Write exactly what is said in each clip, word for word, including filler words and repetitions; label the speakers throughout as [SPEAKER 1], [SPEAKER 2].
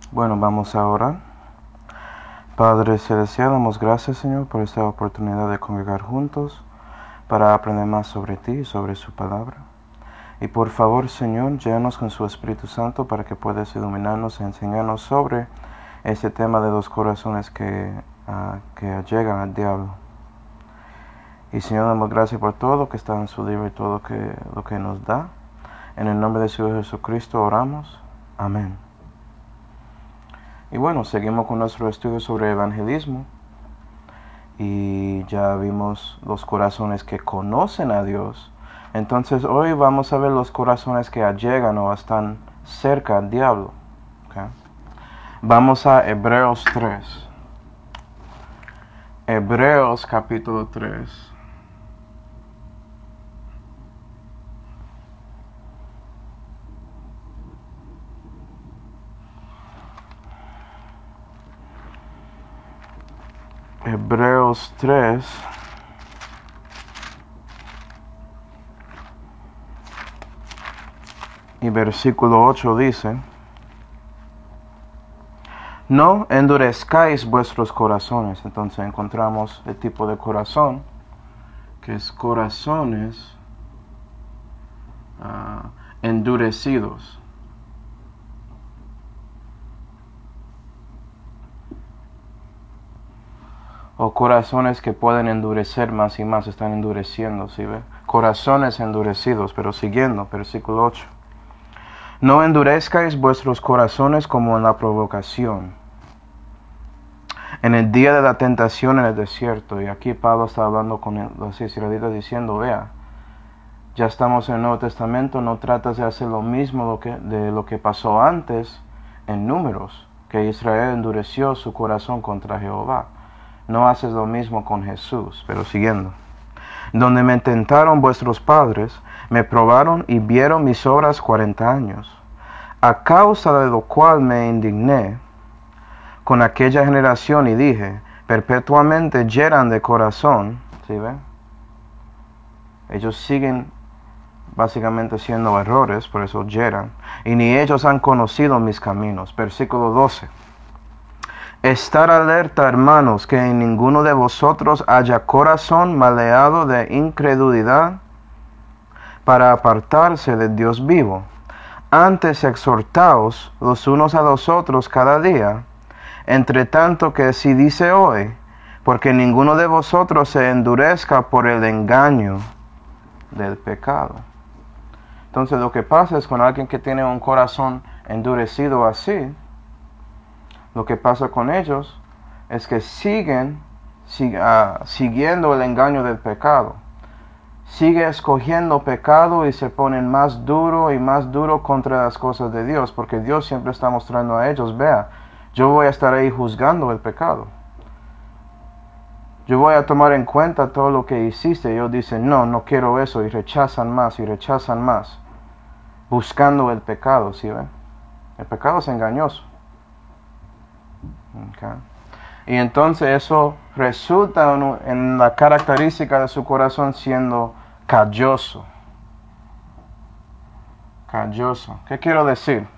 [SPEAKER 1] Bueno, vamos a orar. Padre Celestial, damos gracias, Señor, por esta oportunidad de congregar juntos para aprender más sobre ti y sobre su palabra. Y por favor, Señor, llénanos con su Espíritu Santo para que puedas iluminarnos y enseñarnos sobre este tema de los corazones que, uh, que llegan al diablo. Y Señor, damos gracias por todo lo que está en su libro y todo lo que, lo que nos da. En el nombre de su Hijo Jesucristo oramos. Amén. Y bueno, seguimos con nuestro estudio sobre evangelismo. Y ya vimos los corazones que conocen a Dios. Entonces hoy vamos a ver los corazones que allegan o están cerca al diablo. ¿Okay? Vamos a Hebreos tres. Hebreos capítulo tres. Hebreos tres. Y versículo ocho dice: no endurezcáis vuestros corazones. Entonces encontramos el tipo de corazón, que es corazones uh, endurecidos. O corazones que pueden endurecer más y más, están endureciendo, ¿sí ve? Corazones endurecidos, pero siguiendo, versículo ocho. No endurezcáis vuestros corazones como en la provocación, en el día de la tentación en el desierto. Y aquí Pablo está hablando con los israelitas diciendo, vea, ya estamos en el Nuevo Testamento, no tratas de hacer lo mismo lo que, de lo que pasó antes en Números, que Israel endureció su corazón contra Jehová. No haces lo mismo con Jesús. Pero siguiendo. Donde me tentaron vuestros padres, me probaron y vieron mis obras cuarenta años, a causa de lo cual me indigné con aquella generación y dije, perpetuamente yeran de corazón. ¿Sí ven? Ellos siguen básicamente siendo errores, por eso yeran, y ni ellos han conocido mis caminos. Versículo doce. Estar alerta, hermanos, que en ninguno de vosotros haya corazón maleado de incredulidad para apartarse de Dios vivo. Antes exhortaos los unos a los otros cada día, entre tanto que si dice hoy, porque ninguno de vosotros se endurezca por el engaño del pecado. Entonces lo que pasa es con alguien que tiene un corazón endurecido así, lo que pasa con ellos es que siguen sig, uh, siguiendo el engaño del pecado. Sigue escogiendo pecado y se ponen más duro y más duro contra las cosas de Dios, porque Dios siempre está mostrando a ellos, vea, yo voy a estar ahí juzgando el pecado. Yo voy a tomar en cuenta todo lo que hiciste. Y ellos dicen, no, no quiero eso, y rechazan más y rechazan más, buscando el pecado, ¿sí ven? El pecado es engañoso. Okay. Y entonces eso resulta en, en la característica de su corazón siendo calloso. Calloso. ¿Qué quiero decir?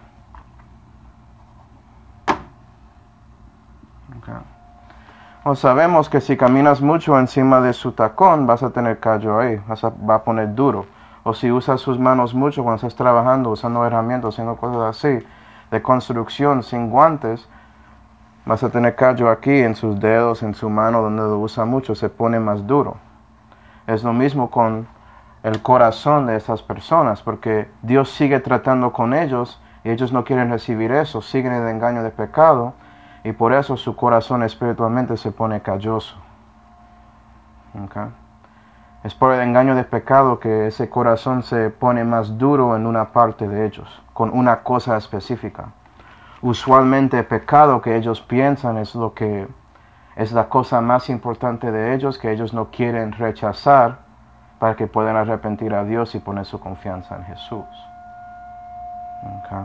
[SPEAKER 1] Okay. O sabemos que si caminas mucho encima de su tacón, vas a tener callo ahí, vas a, va a poner duro. O si usas sus manos mucho cuando estás trabajando, usando herramientas, haciendo cosas así, de construcción, sin guantes, vas a tener callo aquí en sus dedos, en su mano, donde lo usa mucho, se pone más duro. Es lo mismo con el corazón de esas personas, porque Dios sigue tratando con ellos y ellos no quieren recibir eso, siguen el engaño de pecado y por eso su corazón espiritualmente se pone calloso. Okay. Es por el engaño de pecado que ese corazón se pone más duro en una parte de ellos, con una cosa específica. Usualmente el pecado que ellos piensan es lo que es la cosa más importante de ellos, que ellos no quieren rechazar para que puedan arrepentir a Dios y poner su confianza en Jesús. Okay.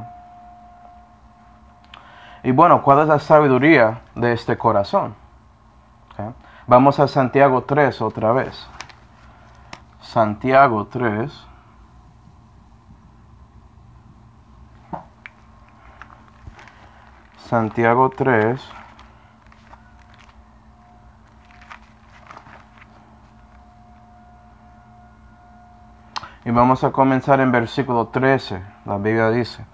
[SPEAKER 1] Y bueno, ¿cuál es la sabiduría de este corazón? Okay. Vamos a Santiago tres otra vez. Santiago tres. Santiago tres. Y vamos a comenzar en versículo trece. La Biblia dice: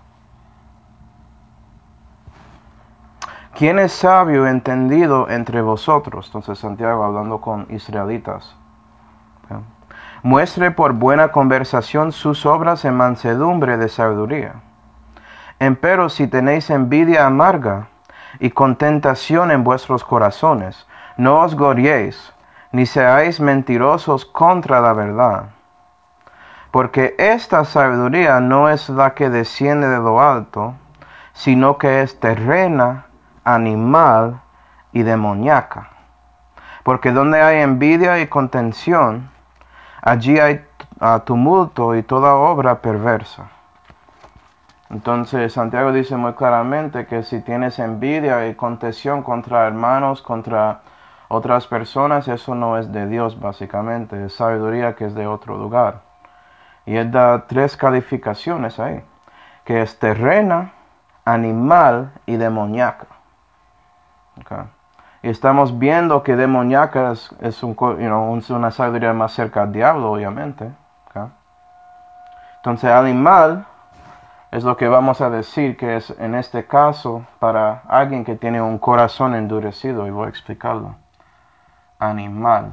[SPEAKER 1] ¿quién es sabio y entendido entre vosotros? Entonces Santiago hablando con israelitas. ¿Okay? Muestre por buena conversación sus obras en mansedumbre de sabiduría. Empero si tenéis envidia amarga y contentación en vuestros corazones, no os gloriéis, ni seáis mentirosos contra la verdad. Porque esta sabiduría no es la que desciende de lo alto, sino que es terrena, animal y demoníaca. Porque donde hay envidia y contención, allí hay uh, tumulto y toda obra perversa. Entonces Santiago dice muy claramente que si tienes envidia y contención contra hermanos, contra otras personas, eso no es de Dios básicamente, es sabiduría que es de otro lugar. Y él da tres calificaciones ahí, que es terrena, animal y demoníaca. Okay. Y estamos viendo que demoníaca es, es un, you know, una sabiduría más cerca al diablo, obviamente. Okay. Entonces, animal es lo que vamos a decir que es en este caso para alguien que tiene un corazón endurecido, y voy a explicarlo. Animal.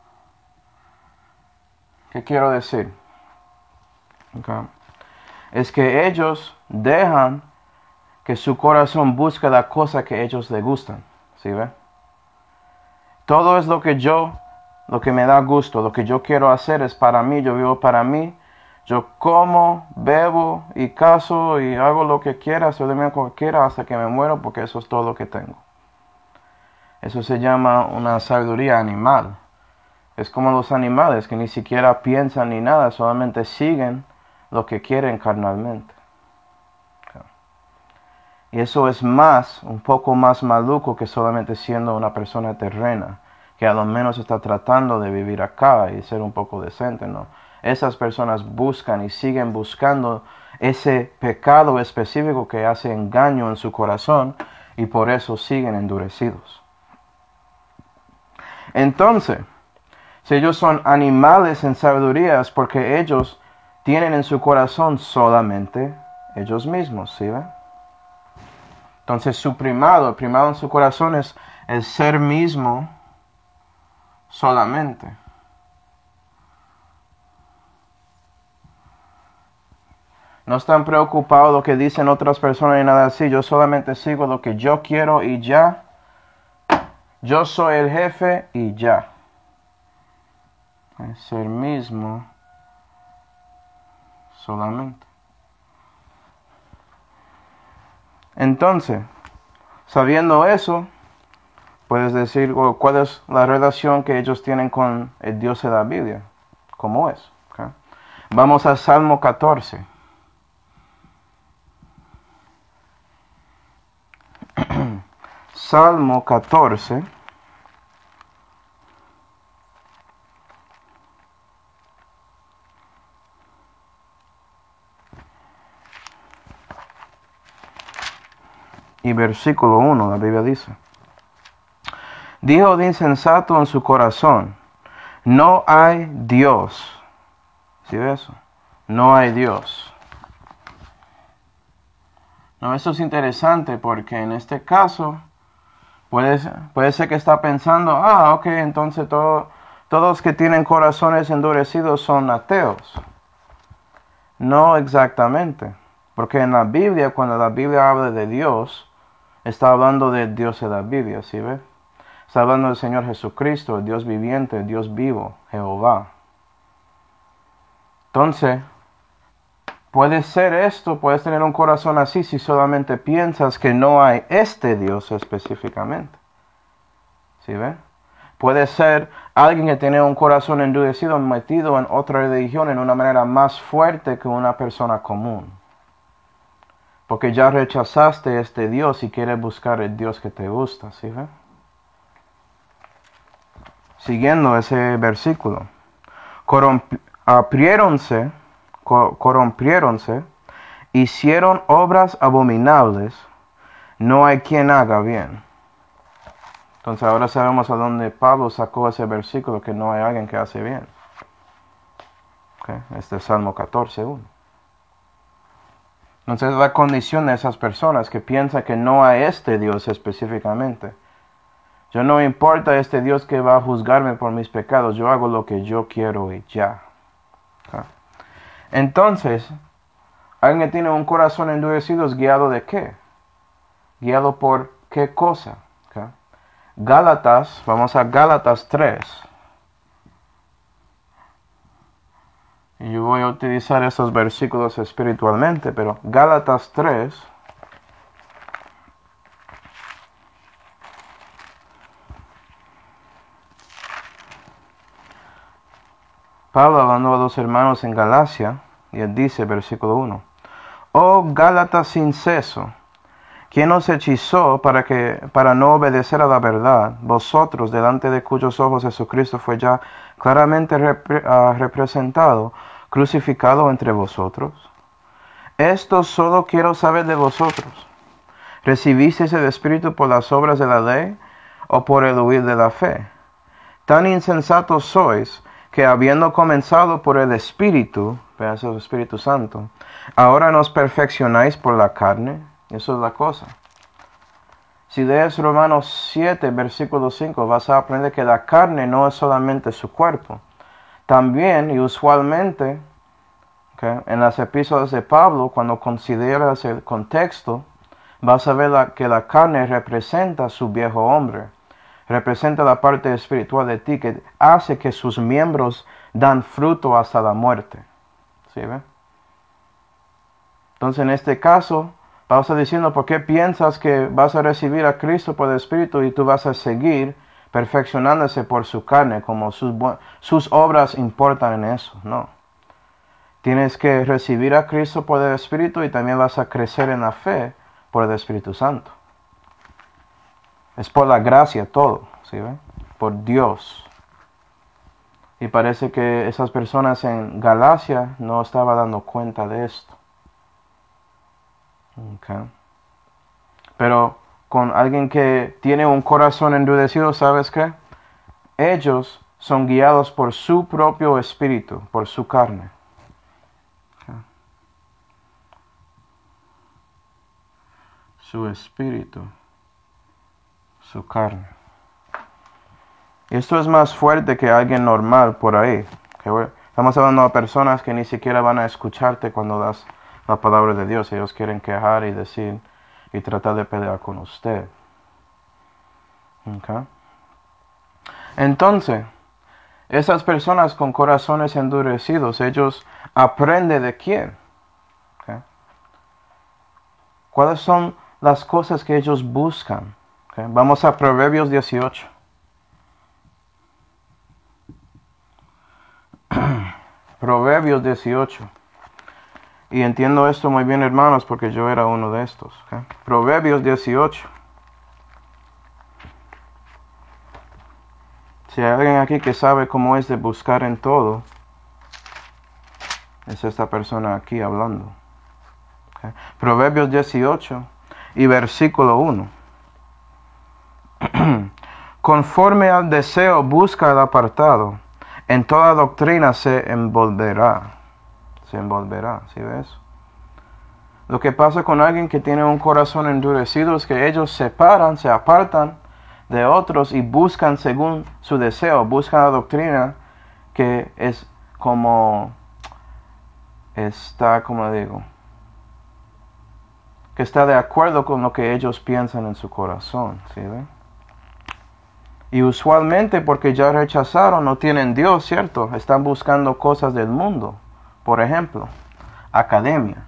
[SPEAKER 1] ¿Qué quiero decir? Okay. Es que ellos dejan que su corazón busque la cosa que ellos les gustan, ¿sí ve? Todo es lo que yo, lo que me da gusto, lo que yo quiero hacer es para mí, yo vivo para mí, yo como, bebo y caso y hago lo que quiera, soy de mí como quiera hasta que me muero porque eso es todo lo que tengo. Eso se llama una sabiduría animal. Es como los animales que ni siquiera piensan ni nada, solamente siguen lo que quieren carnalmente. Okay. Y eso es más, un poco más maluco que solamente siendo una persona terrena, que a lo menos está tratando de vivir acá y ser un poco decente, ¿no? Esas personas buscan y siguen buscando ese pecado específico que hace engaño en su corazón y por eso siguen endurecidos. Entonces, si ellos son animales en sabiduría es porque ellos tienen en su corazón solamente ellos mismos, ¿sí ve? Entonces su primado, el primado en su corazón es el ser mismo solamente. No están preocupados lo que dicen otras personas ni nada así. Yo solamente sigo lo que yo quiero y ya. Yo soy el jefe y ya. El ser mismo solamente. Entonces, sabiendo eso, puedes decir well, cuál es la relación que ellos tienen con el Dios de la Biblia. ¿Cómo es? Okay. Vamos a Salmo catorce. Salmo catorce. Y versículo uno, la Biblia dice: dijo de insensato en su corazón, no hay Dios. ¿Sí ves eso? No hay Dios. No, eso es interesante porque en este caso puede, puede ser que está pensando, ah, ok, entonces todo, todos los que tienen corazones endurecidos son ateos. No exactamente, porque en la Biblia, cuando la Biblia habla de Dios, está hablando del Dios de la Biblia, ¿sí ve? Está hablando del Señor Jesucristo, el Dios viviente, el Dios vivo, Jehová. Entonces, puede ser esto, puedes tener un corazón así si solamente piensas que no hay este Dios específicamente. ¿Sí ve? Puede ser alguien que tiene un corazón endurecido, metido en otra religión en una manera más fuerte que una persona común. Porque ya rechazaste este Dios y quieres buscar el Dios que te gusta, ¿sí ve? Siguiendo ese versículo. Corrompiéronse, corrompiéronse, hicieron obras abominables, no hay quien haga bien. Entonces ahora sabemos a dónde Pablo sacó ese versículo, que no hay alguien que hace bien. Okay. Este es Salmo catorce, uno. Entonces la condición de esas personas que piensan que no hay este Dios específicamente. Yo no importa este Dios que va a juzgarme por mis pecados, yo hago lo que yo quiero y ya. Okay. Entonces, alguien que tiene un corazón endurecido es guiado de qué? Guiado por qué cosa. Okay. Gálatas, vamos a Gálatas tres. Y yo voy a utilizar esos versículos espiritualmente, pero Gálatas tres. Pablo hablando a dos hermanos en Galacia, y él dice, versículo uno, Oh Gálatas sin ceso, ¿quién os hechizó para, que, para no obedecer a la verdad? Vosotros, delante de cuyos ojos Jesucristo fue ya claramente repre, uh, representado, crucificado entre vosotros. Esto solo quiero saber de vosotros. ¿Recibisteis el Espíritu por las obras de la ley o por el huir de la fe? Tan insensatos sois que habiendo comenzado por el Espíritu, el Espíritu Santo, ahora nos perfeccionáis por la carne. Eso es la cosa. Si lees Romanos siete, versículo cinco, vas a aprender que la carne no es solamente su cuerpo. También y usualmente, okay, en las epístolas de Pablo, cuando consideras el contexto, vas a ver la, que la carne representa su viejo hombre. Representa la parte espiritual de ti que hace que sus miembros dan fruto hasta la muerte. ¿Sí ve? Entonces en este caso, Pablo está diciendo, ¿por qué piensas que vas a recibir a Cristo por el Espíritu y tú vas a seguir perfeccionándose por su carne, como sus, sus obras importan en eso? No. Tienes que recibir a Cristo por el Espíritu y también vas a crecer en la fe por el Espíritu Santo. Es por la gracia todo, ¿sí ve? Por Dios. Y parece que esas personas en Galacia no estaban dando cuenta de esto. Okay. Pero con alguien que tiene un corazón endurecido, ¿sabes qué? Ellos son guiados por su propio espíritu, por su carne. Okay. Su espíritu, su carne. Y esto es más fuerte que alguien normal por ahí. Okay. Estamos hablando de personas que ni siquiera van a escucharte cuando das la palabra de Dios. Ellos quieren quejar y decir y tratar de pelear con usted. Okay. Entonces, esas personas con corazones endurecidos, ellos aprenden de quién. Okay. ¿Cuáles son las cosas que ellos buscan? Okay. Vamos a Proverbios dieciocho. Proverbios dieciocho. Y entiendo esto muy bien, hermanos, porque yo era uno de estos. ¿Okay? Proverbios dieciocho. Si hay alguien aquí que sabe cómo es de buscar en todo, es esta persona aquí hablando. ¿Okay? Proverbios dieciocho y versículo uno. Conforme al deseo busca el apartado, en toda doctrina se envolverá. Se envolverá, ¿sí ves? Lo que pasa con alguien que tiene un corazón endurecido es que ellos se separan, se apartan de otros y buscan según su deseo, buscan la doctrina que es como, está, como digo, que está de acuerdo con lo que ellos piensan en su corazón, ¿sí ves? Y usualmente porque ya rechazaron, no tienen Dios, ¿cierto? Están buscando cosas del mundo. Por ejemplo, academia.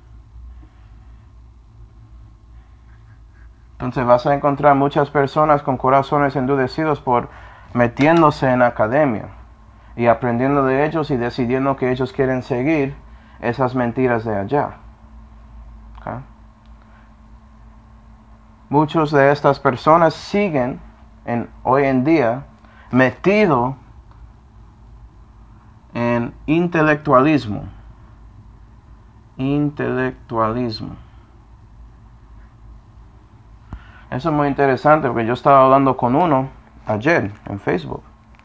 [SPEAKER 1] Entonces vas a encontrar muchas personas con corazones endurecidos por metiéndose en academia y aprendiendo de ellos y decidiendo que ellos quieren seguir esas mentiras de allá. ¿Okay? Muchos de estas personas siguen en, hoy en día metidos en intelectualismo. Intelectualismo. Eso es muy interesante porque yo estaba hablando con uno ayer en Facebook.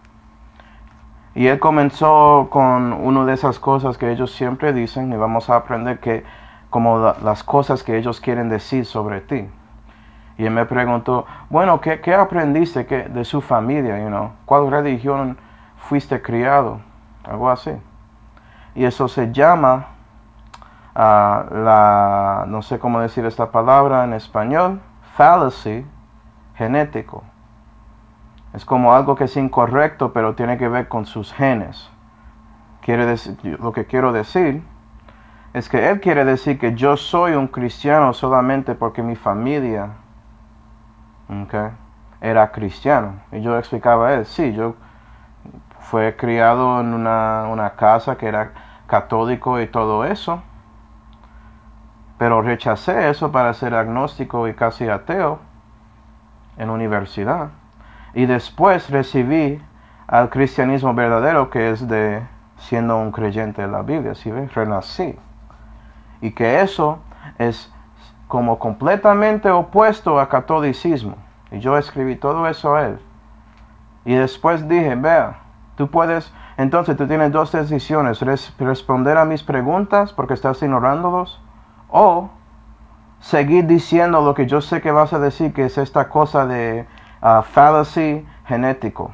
[SPEAKER 1] Y él comenzó con una de esas cosas que ellos siempre dicen y vamos a aprender que como la, las cosas que ellos quieren decir sobre ti. Y él me preguntó, bueno, ¿qué, qué aprendiste que, de su familia? You know? ¿Cuál religión fuiste criado? Algo así. Y eso se llama, uh, la, no sé cómo decir esta palabra en español, fallacy genético. Es como algo que es incorrecto, pero tiene que ver con sus genes. Quiere decir, lo que quiero decir es que él quiere decir que yo soy un cristiano solamente porque mi familia okay, era cristiano. Y yo explicaba a él, sí, yo fui criado en una, una casa que era católico y todo eso, pero rechacé eso para ser agnóstico y casi ateo en universidad. Y después recibí al cristianismo verdadero, que es de siendo un creyente de la Biblia, ¿sí ves? Renací. Y que eso es como completamente opuesto a catolicismo. Y yo escribí todo eso a él. Y después dije, vea, tú puedes, entonces tú tienes dos decisiones, res, responder a mis preguntas porque estás ignorándolos, o seguir diciendo lo que yo sé que vas a decir, que es esta cosa de Uh, fallacy genético.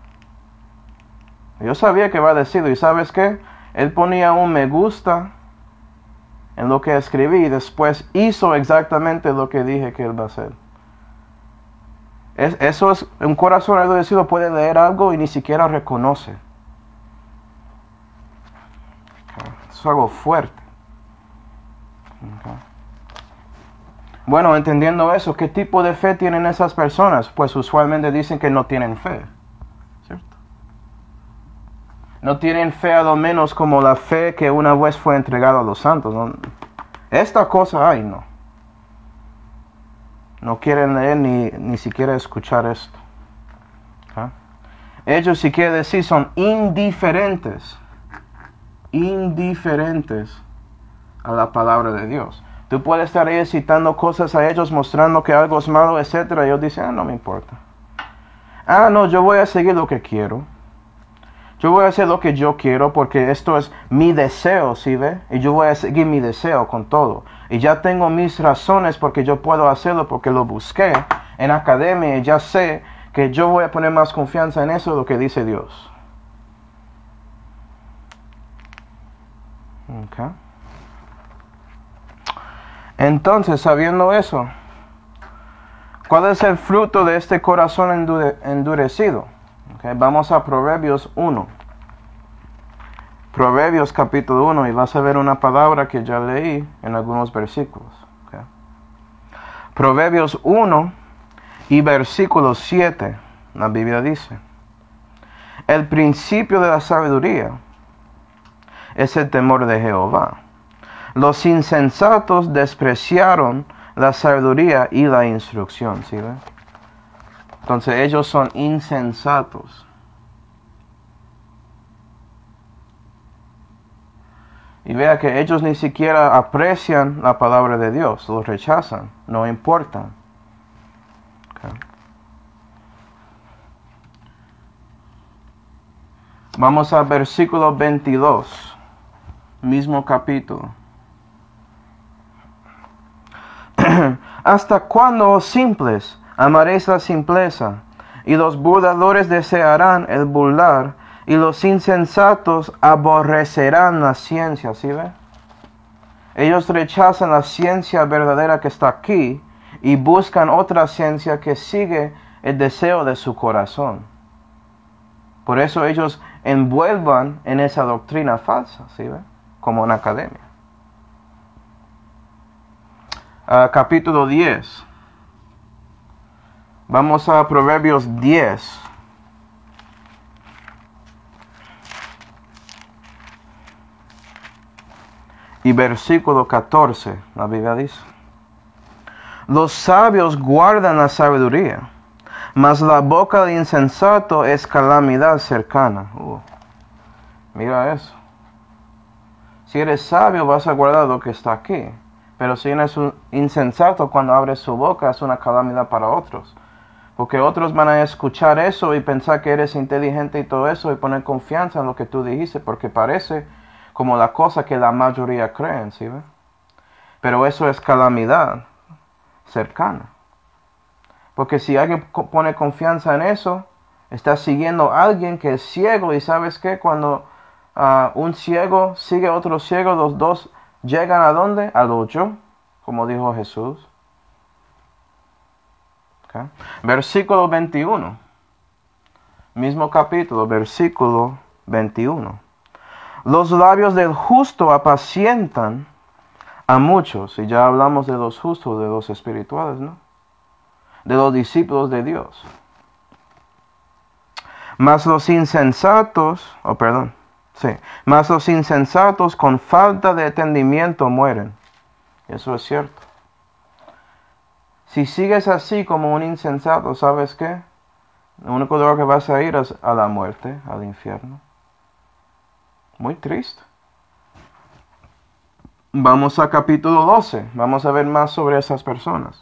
[SPEAKER 1] Yo sabía que iba a decirlo, y ¿sabes qué? Él ponía un me gusta en lo que escribí y después hizo exactamente lo que dije que él va a hacer. Es, eso es, un corazón endurecido puede leer algo y ni siquiera reconoce. Okay. Eso es algo fuerte. Okay. Bueno, entendiendo eso, ¿qué tipo de fe tienen esas personas? Pues usualmente dicen que no tienen fe, ¿cierto? No tienen fe a lo menos como la fe que una vez fue entregada a los santos, ¿no? Esta cosa, ay no. No quieren leer ni, ni siquiera escuchar esto. ¿Okay? Ellos, si quiere decir, son indiferentes. Indiferentes a la palabra de Dios. Tú puedes estar ahí citando cosas a ellos, mostrando que algo es malo, etcétera. Y ellos dicen, ah, no me importa. Ah, no, yo voy a seguir lo que quiero. Yo voy a hacer lo que yo quiero porque esto es mi deseo, ¿sí ve? Y yo voy a seguir mi deseo con todo. Y ya tengo mis razones porque yo puedo hacerlo porque lo busqué en academia y ya sé que yo voy a poner más confianza en eso de lo que dice Dios. Okay. Entonces, sabiendo eso, ¿cuál es el fruto de este corazón endure- endurecido? Okay, vamos a Proverbios uno. Proverbios capítulo uno, y vas a ver una palabra que ya leí en algunos versículos. Okay. Proverbios uno y versículo siete, la Biblia dice, el principio de la sabiduría es el temor de Jehová. Los insensatos despreciaron la sabiduría y la instrucción, ¿sí ve? Entonces ellos son insensatos. Y vea que ellos ni siquiera aprecian la palabra de Dios, lo rechazan, no importan. Okay. Vamos al versículo veintidós, mismo capítulo. ¿Hasta cuándo, oh simples, amaréis la simpleza? Y los burladores desearán el burlar, y los insensatos aborrecerán la ciencia. ¿Sí ve? Ellos rechazan la ciencia verdadera que está aquí, y buscan otra ciencia que sigue el deseo de su corazón. Por eso ellos envuelvan en esa doctrina falsa, ¿sí ve? Como en academia. Uh, capítulo diez. Vamos a Proverbios diez. Y versículo catorce, la Biblia dice, los sabios guardan la sabiduría, mas la boca del insensato es calamidad cercana. Uh, mira eso. Si eres sabio vas a guardar lo que está aquí. Pero si eres un insensato, cuando abres su boca es una calamidad para otros. Porque otros van a escuchar eso y pensar que eres inteligente y todo eso y poner confianza en lo que tú dijiste, porque parece como la cosa que la mayoría creen, ¿sí ve? Pero eso es calamidad cercana. Porque si alguien pone confianza en eso, está siguiendo a alguien que es ciego, y ¿sabes qué? Cuando uh, un ciego sigue a otro ciego, los dos llegan ¿a dónde? Al hoyo, como dijo Jesús. Okay. Versículo veintiuno. Mismo capítulo, versículo veintiuno. Los labios del justo apacientan a muchos. Y ya hablamos de los justos, de los espirituales, ¿no? De los discípulos de Dios. Mas los insensatos, oh perdón, sí, mas los insensatos con falta de entendimiento mueren. Eso es cierto. Si sigues así como un insensato, ¿sabes qué? Lo único lugar que vas a ir es a la muerte, al infierno. Muy triste. Vamos a capítulo doce. Vamos a ver más sobre esas personas.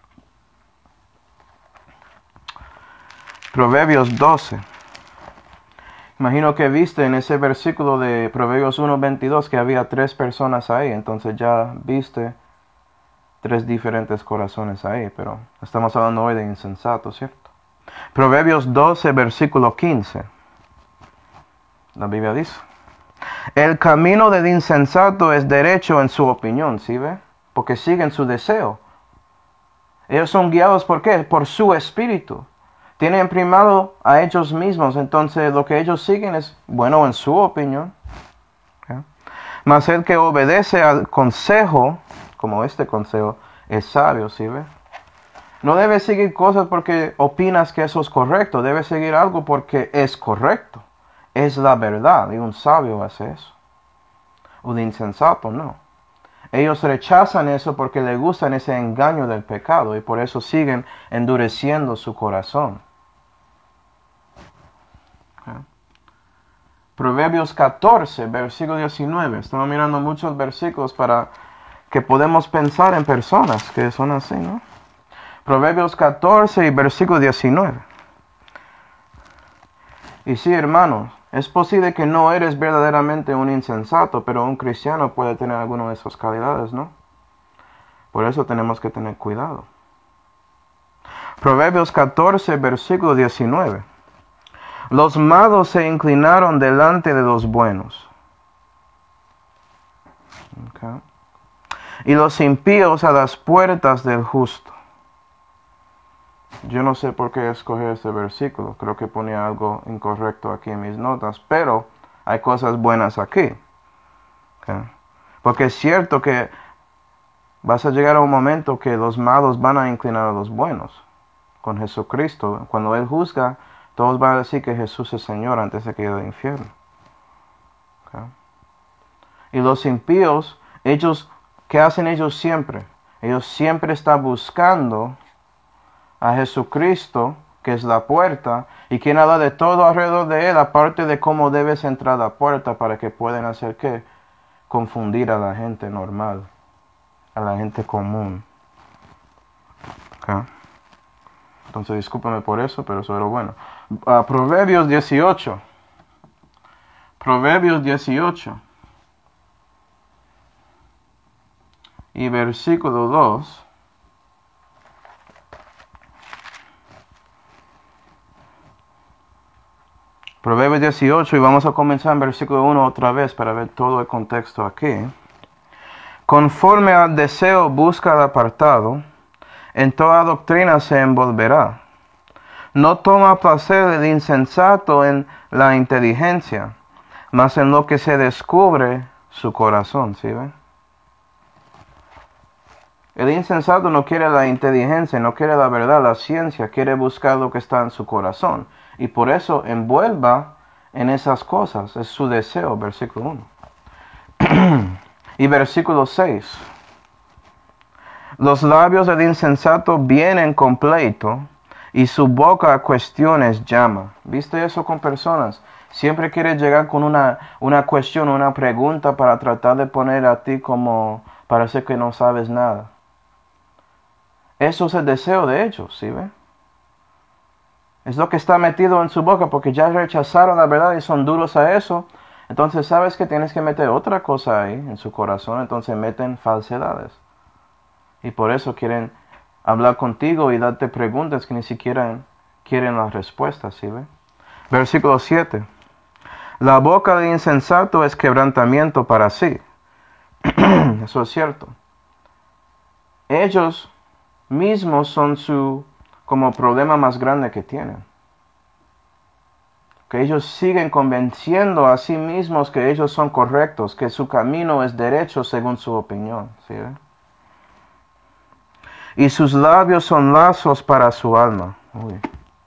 [SPEAKER 1] Proverbios doce. Imagino que viste en ese versículo de Proverbios uno veintidós que había tres personas ahí. Entonces ya viste tres diferentes corazones ahí. Pero estamos hablando hoy de insensatos, ¿cierto? Proverbios doce, versículo quince. La Biblia dice: el camino del insensato es derecho en su opinión, ¿sí ve? Porque siguen su deseo. Ellos son guiados ¿por qué? Por su espíritu. Tienen primado a ellos mismos, entonces lo que ellos siguen es bueno en su opinión. ¿Okay? Mas el que obedece al consejo, como este consejo, es sabio, ¿sí ve? No debes seguir cosas porque opinas que eso es correcto, debes seguir algo porque es correcto. Es la verdad, y un sabio hace eso. Un insensato no. Ellos rechazan eso porque les gustan ese engaño del pecado y por eso siguen endureciendo su corazón. Okay. Proverbios catorce, versículo diecinueve. Estamos mirando muchos versículos para que podamos pensar en personas que son así, ¿no? Proverbios catorce y versículo diecinueve. Y sí, hermanos, es posible que no eres verdaderamente un insensato, pero un cristiano puede tener alguna de esas calidades, ¿no? Por eso tenemos que tener cuidado. Proverbios catorce, versículo diecinueve. Los malos se inclinaron delante de los buenos. Okay. Y los impíos a las puertas del justo. Yo no sé por qué escogí este versículo. Creo que ponía algo incorrecto aquí en mis notas. Pero hay cosas buenas aquí. Okay. Porque es cierto que vas a llegar a un momento que los malos van a inclinar a los buenos. Con Jesucristo. Cuando Él juzga, todos van a decir que Jesús es Señor antes de que llegue al infierno. Okay. Y los impíos, ellos, ¿qué hacen ellos siempre? Ellos siempre están buscando a Jesucristo, que es la puerta, y quien habla de todo alrededor de Él, aparte de cómo debes entrar a la puerta para que puedan hacer ¿qué? Confundir a la gente normal, a la gente común. Okay. Entonces discúlpame por eso, pero eso era bueno. Uh, Proverbios dieciocho. Proverbios dieciocho. Y versículo dos. Proverbios dieciocho, y vamos a comenzar en versículo uno otra vez para ver todo el contexto aquí. Conforme al deseo busca el apartado, en toda doctrina se envolverá. No toma placer el insensato en la inteligencia, mas en lo que se descubre su corazón, ¿sí ven? El insensato no quiere la inteligencia, no quiere la verdad, la ciencia, quiere buscar lo que está en su corazón. Y por eso envuelva en esas cosas. Es su deseo, versículo uno. Y versículo seis. Los labios del insensato vienen con pleito, y su boca a cuestiones llama. ¿Viste eso con personas? Siempre quiere llegar con una, una cuestión, una pregunta para tratar de poner a ti como parece que no sabes nada. Eso es el deseo de ellos, ¿sí ve? Es lo que está metido en su boca porque ya rechazaron la verdad y son duros a eso. Entonces sabes que tienes que meter otra cosa ahí en su corazón, entonces meten falsedades. Y por eso quieren hablar contigo y darte preguntas que ni siquiera quieren las respuestas, ¿sí ve? Versículo siete. La boca del insensato es quebrantamiento para sí. Eso es cierto. Ellos mismos son su como problema más grande que tienen. Que ellos siguen convenciendo a sí mismos que ellos son correctos, que su camino es derecho según su opinión, ¿sí ve? Y sus labios son lazos para su alma. Uy.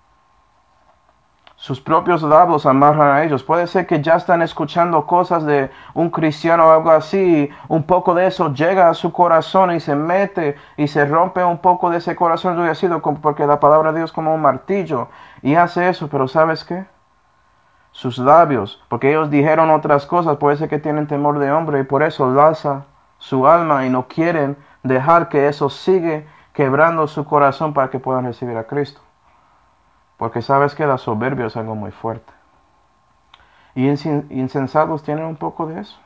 [SPEAKER 1] Sus propios labios amarran a ellos. Puede ser que ya están escuchando cosas de un cristiano o algo así. Un poco de eso llega a su corazón y se mete y se rompe un poco de ese corazón endurecido porque la palabra de Dios es como un martillo. Y hace eso, pero ¿sabes qué? Sus labios, porque ellos dijeron otras cosas, puede ser que tienen temor de hombre y por eso laza su alma y no quieren dejar que eso siga quebrando su corazón para que puedan recibir a Cristo. Porque sabes que la soberbia es algo muy fuerte. Y insensatos tienen un poco de eso.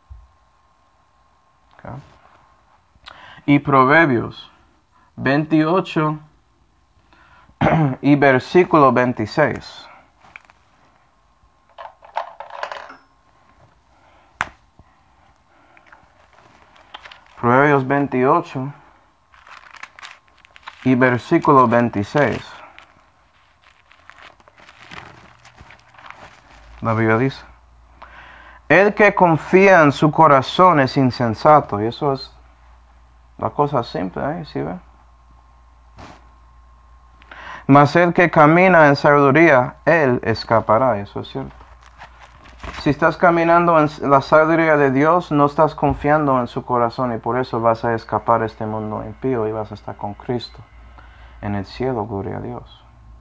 [SPEAKER 1] Okay. Y Proverbios veintiocho y versículo veintiséis. Proverbios veintiocho y versículo veintiséis. La Biblia dice, el que confía en su corazón es insensato. Y eso es la cosa simple, ¿eh? ¿Sí ve? Mas el que camina en sabiduría, él escapará. Eso es cierto. Si estás caminando en la sabiduría de Dios, no estás confiando en su corazón y por eso vas a escapar de este mundo impío y vas a estar con Cristo en el cielo, gloria a Dios.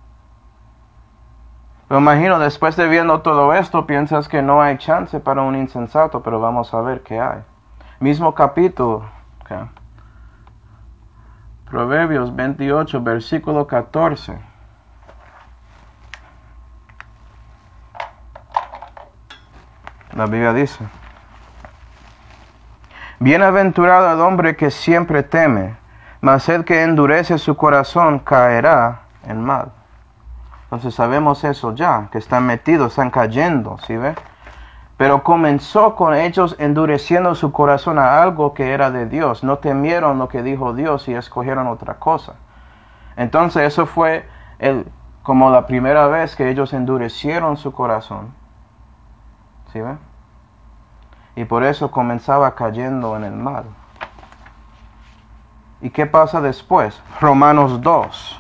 [SPEAKER 1] Me imagino, después de viendo todo esto, piensas que no hay chance para un insensato, pero vamos a ver qué hay. Mismo capítulo, okay. Proverbios veintiocho, versículo catorce. La Biblia dice, bienaventurado el hombre que siempre teme, mas el que endurece su corazón caerá en mal. Entonces sabemos eso ya, que están metidos, están cayendo, ¿sí ve? Pero comenzó con ellos endureciendo su corazón a algo que era de Dios. No temieron lo que dijo Dios y escogieron otra cosa. Entonces eso fue el, como la primera vez que ellos endurecieron su corazón. ¿Sí ve? Y por eso comenzaba cayendo en el mal. ¿Y qué pasa después? Romanos dos.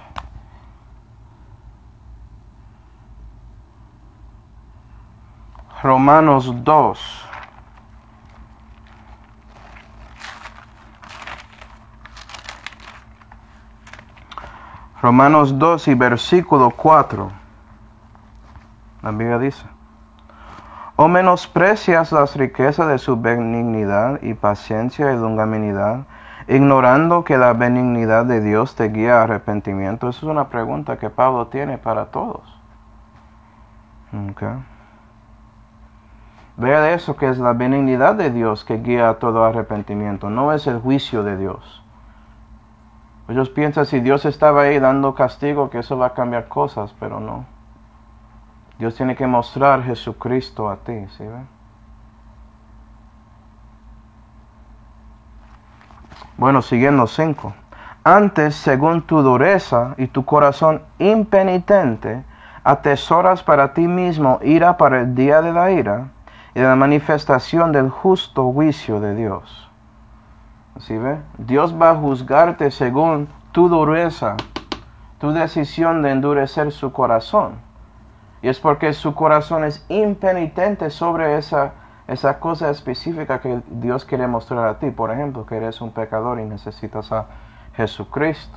[SPEAKER 1] Romanos dos. Romanos dos y versículo cuatro. La Biblia dice, ¿o menosprecias las riquezas de su benignidad y paciencia y longanimidad, ignorando que la benignidad de Dios te guía a arrepentimiento? Esa es una pregunta que Pablo tiene para todos. Okay. Vea de eso, que es la benignidad de Dios que guía a todo arrepentimiento, no es el juicio de Dios. Ellos piensan si Dios estaba ahí dando castigo que eso va a cambiar cosas, pero no. Dios tiene que mostrar Jesucristo a ti, ¿sí ve? Bueno, siguiendo cinco. Antes, según tu dureza y tu corazón impenitente, atesoras para ti mismo ira para el día de la ira y de la manifestación del justo juicio de Dios. ¿Sí ve? Dios va a juzgarte según tu dureza, tu decisión de endurecer su corazón. Y es porque su corazón es impenitente sobre esa, esa cosa específica que Dios quiere mostrar a ti. Por ejemplo, que eres un pecador y necesitas a Jesucristo.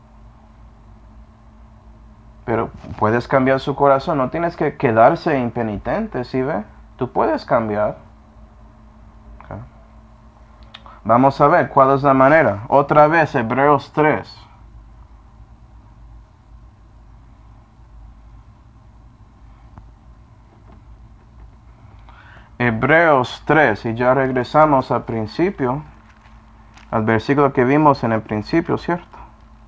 [SPEAKER 1] Pero puedes cambiar su corazón, no tienes que quedarse impenitente, ¿sí ve? Tú puedes cambiar. Okay. Vamos a ver cuál es la manera. Otra vez, Hebreos tres. Hebreos tres, y ya regresamos al principio, al versículo que vimos en el principio, ¿cierto?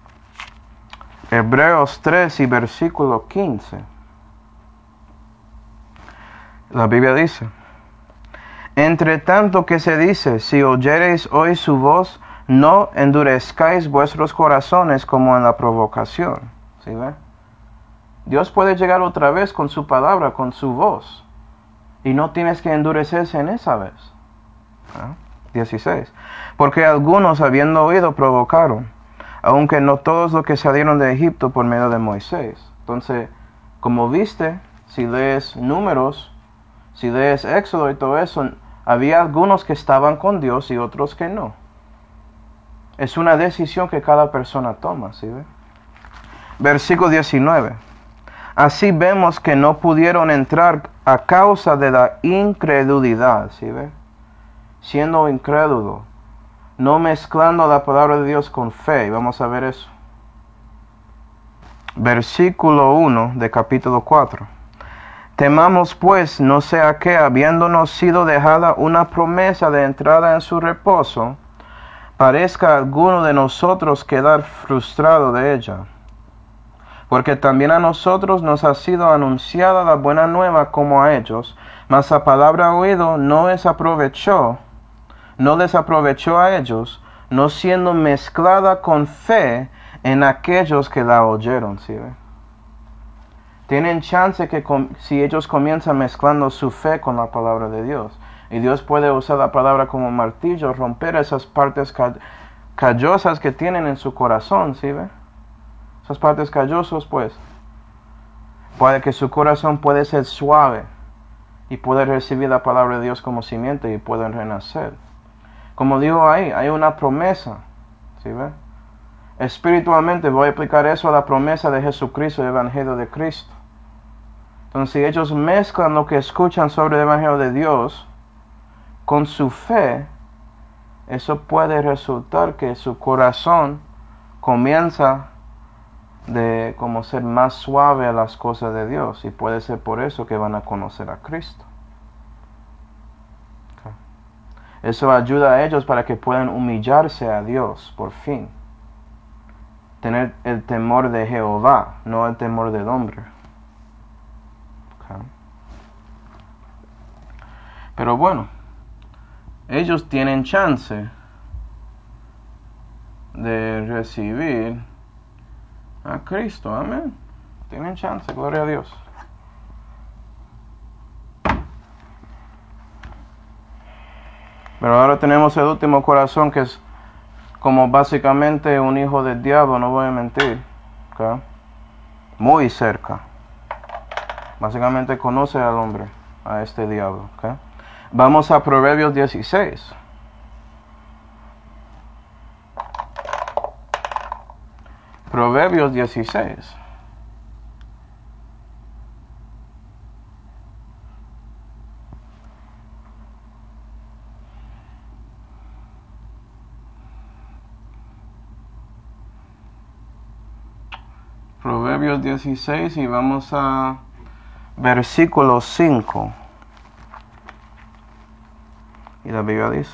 [SPEAKER 1] Hebreos tres y versículo quince. La Biblia dice: entre tanto que se dice, si oyereis hoy su voz, no endurezcáis vuestros corazones como en la provocación. ¿Sí ve? Dios puede llegar otra vez con su palabra, con su voz. Y no tienes que endurecerse en esa vez. ¿Ah? dieciséis. Porque algunos, habiendo oído, provocaron, aunque no todos los que salieron de Egipto por medio de Moisés. Entonces, como viste, si lees Números, si lees Éxodo y todo eso, había algunos que estaban con Dios y otros que no. Es una decisión que cada persona toma, ¿sí ve? Versículo diecinueve. Así vemos que no pudieron entrar a causa de la incredulidad, ¿sí ve? Siendo incrédulo, no mezclando la palabra de Dios con fe. Vamos a ver eso. Versículo uno de capítulo cuatro. Temamos pues, no sea que, habiéndonos sido dejada una promesa de entrada en su reposo, parezca alguno de nosotros quedar frustrado de ella. Porque también a nosotros nos ha sido anunciada la buena nueva como a ellos, mas la palabra oído no les aprovechó, no les aprovechó a ellos, no siendo mezclada con fe en aquellos que la oyeron, ¿sí ve? Tienen chance que com- si ellos comienzan mezclando su fe con la palabra de Dios, y Dios puede usar la palabra como martillo, romper esas partes ca- callosas que tienen en su corazón, ¿sí ve? Esas partes callosas, pues, puede que su corazón puede ser suave y puede recibir la palabra de Dios como simiente y pueden renacer. Como dijo ahí, hay una promesa, ¿sí ve? Espiritualmente voy a aplicar eso a la promesa de Jesucristo, el Evangelio de Cristo. Entonces, si ellos mezclan lo que escuchan sobre el Evangelio de Dios con su fe, eso puede resultar que su corazón comienza de como ser más suave a las cosas de Dios, y puede ser por eso que van a conocer a Cristo. Okay. Eso ayuda a ellos para que puedan humillarse a Dios por fin. Tener el temor de Jehová, no el temor del hombre. Okay. Pero bueno, ellos tienen chance de recibir a Cristo, amén. Tienen chance, gloria a Dios. Pero ahora tenemos el último corazón, que es como básicamente un hijo del diablo, no voy a mentir. ¿Okay? Muy cerca. Básicamente conoce al hombre, a este diablo. ¿Okay? Vamos a Proverbios dieciséis. Proverbios dieciséis. Proverbios dieciséis y vamos a versículo cinco. Y la Biblia dice: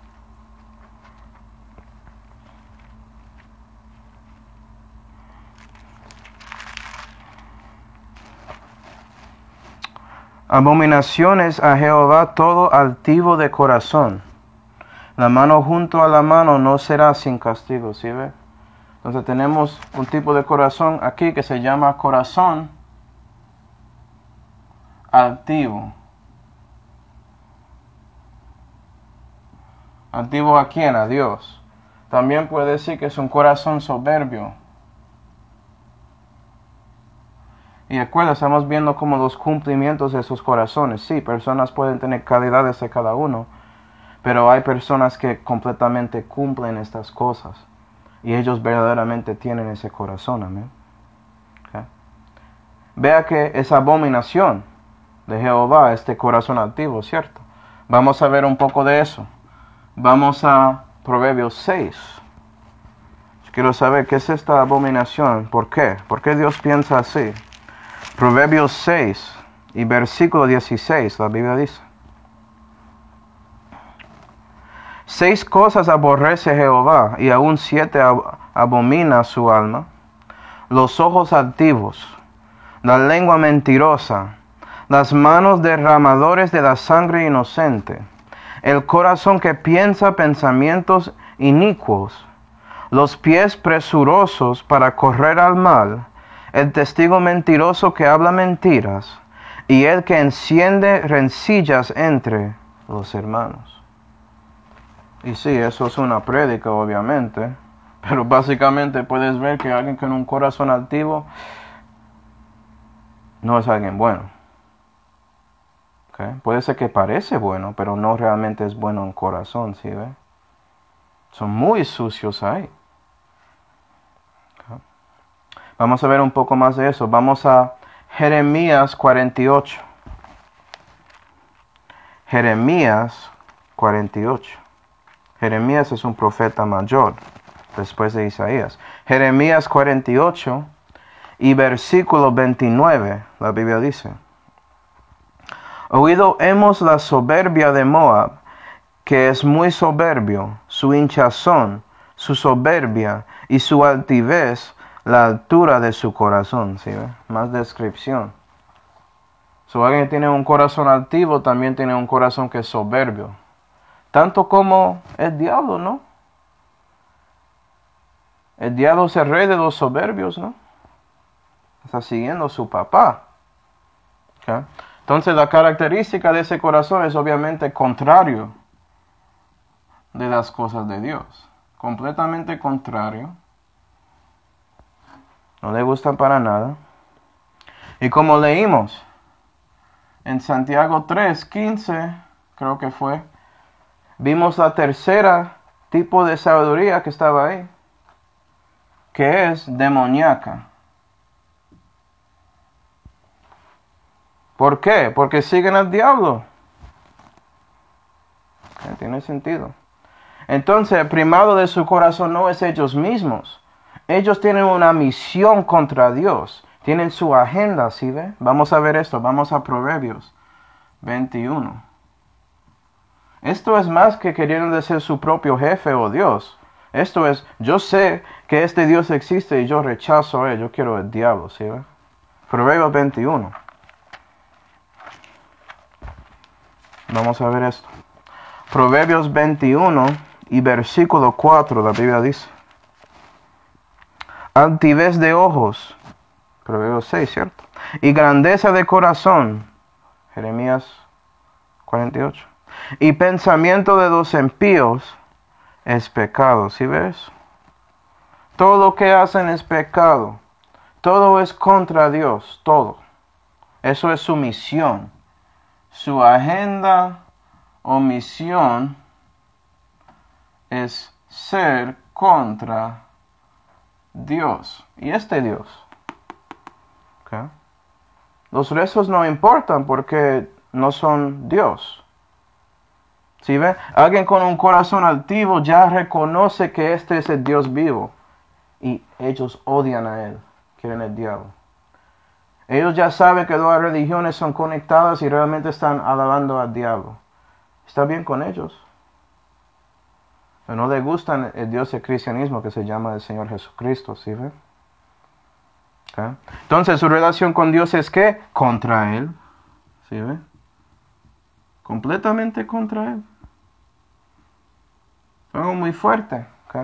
[SPEAKER 1] abominaciones a Jehová todo altivo de corazón. La mano junto a la mano no será sin castigo, ¿sí ve? Entonces tenemos un tipo de corazón aquí que se llama corazón altivo. ¿Altivo a quién? A Dios. También puede decir que es un corazón soberbio. Y recuerda, estamos viendo como los cumplimientos de esos corazones. Sí, personas pueden tener calidades de cada uno, pero hay personas que completamente cumplen estas cosas. Y ellos verdaderamente tienen ese corazón, amén. Okay. Vea que es abominación de Jehová este corazón altivo, ¿cierto? Vamos a ver un poco de eso. Vamos a Proverbios seis. Quiero saber qué es esta abominación. ¿Por qué? ¿Por qué Dios piensa así? Proverbios seis y versículo dieciséis, la Biblia dice: Seis cosas aborrece Jehová, y aún siete ab- abomina su alma: los ojos altivos, la lengua mentirosa, las manos derramadores de la sangre inocente, el corazón que piensa pensamientos inicuos, los pies presurosos para correr al mal, el testigo mentiroso que habla mentiras, y el que enciende rencillas entre los hermanos. Y sí, eso es una prédica, obviamente, pero básicamente puedes ver que alguien con un corazón altivo no es alguien bueno. ¿Okay? Puede ser que parece bueno, pero no realmente es bueno en corazón, ¿sí ve? Son muy sucios ahí. Okay. Vamos a ver un poco más de eso. Vamos a Jeremías cuarenta y ocho. Jeremías cuarenta y ocho. Jeremías es un profeta mayor, después de Isaías. Jeremías cuarenta y ocho y versículo veintinueve, la Biblia dice: Oído hemos la soberbia de Moab, que es muy soberbio, su hinchazón, su soberbia y su altivez, la altura de su corazón. ¿Sí ve? Más descripción. Si alguien tiene un corazón altivo, también tiene un corazón que es soberbio. Tanto como el diablo, ¿no? El diablo es el rey de los soberbios, ¿no? Está siguiendo a su papá. ¿Okay? Entonces la característica de ese corazón es obviamente contrario de las cosas de Dios. Completamente contrario. No le gustan para nada. Y como leímos en Santiago tres quince, creo que fue, vimos la tercera tipo de sabiduría que estaba ahí, que es demoníaca. ¿Por qué? Porque siguen al diablo. ¿Okay? Tiene sentido. Entonces, el primado de su corazón no es ellos mismos. Ellos tienen una misión contra Dios. Tienen su agenda, ¿sí ve? Vamos a ver esto. Vamos a Proverbios veintiuno. Esto es más que queriendo ser su propio jefe o Dios. Esto es, yo sé que este Dios existe y yo rechazo a él. Yo quiero el diablo, ¿sí ve? Proverbios veintiuno. Vamos a ver esto. Proverbios veintiuno y versículo cuatro, la Biblia dice: altivez de ojos, Proverbios seis, ¿cierto? Y grandeza de corazón, Jeremías cuarenta y ocho. Y pensamiento de los impíos es pecado, ¿sí ves? Todo lo que hacen es pecado. Todo es contra Dios, todo. Eso es su misión. Su agenda o misión es ser contra Dios. Y este Dios. ¿Okay? Los restos no importan porque no son Dios. ¿Sí ve? Alguien con un corazón altivo ya reconoce que este es el Dios vivo. Y ellos odian a él. Quieren el diablo. Ellos ya saben que las religiones son conectadas y realmente están alabando al diablo. ¿Está bien con ellos? Pero no les gusta el Dios del cristianismo que se llama el Señor Jesucristo, ¿sí ve? ¿Okay? Entonces su relación con Dios es ¿qué? Contra Él. ¿Sí ve? Completamente contra Él. Algo muy fuerte. ¿Okay?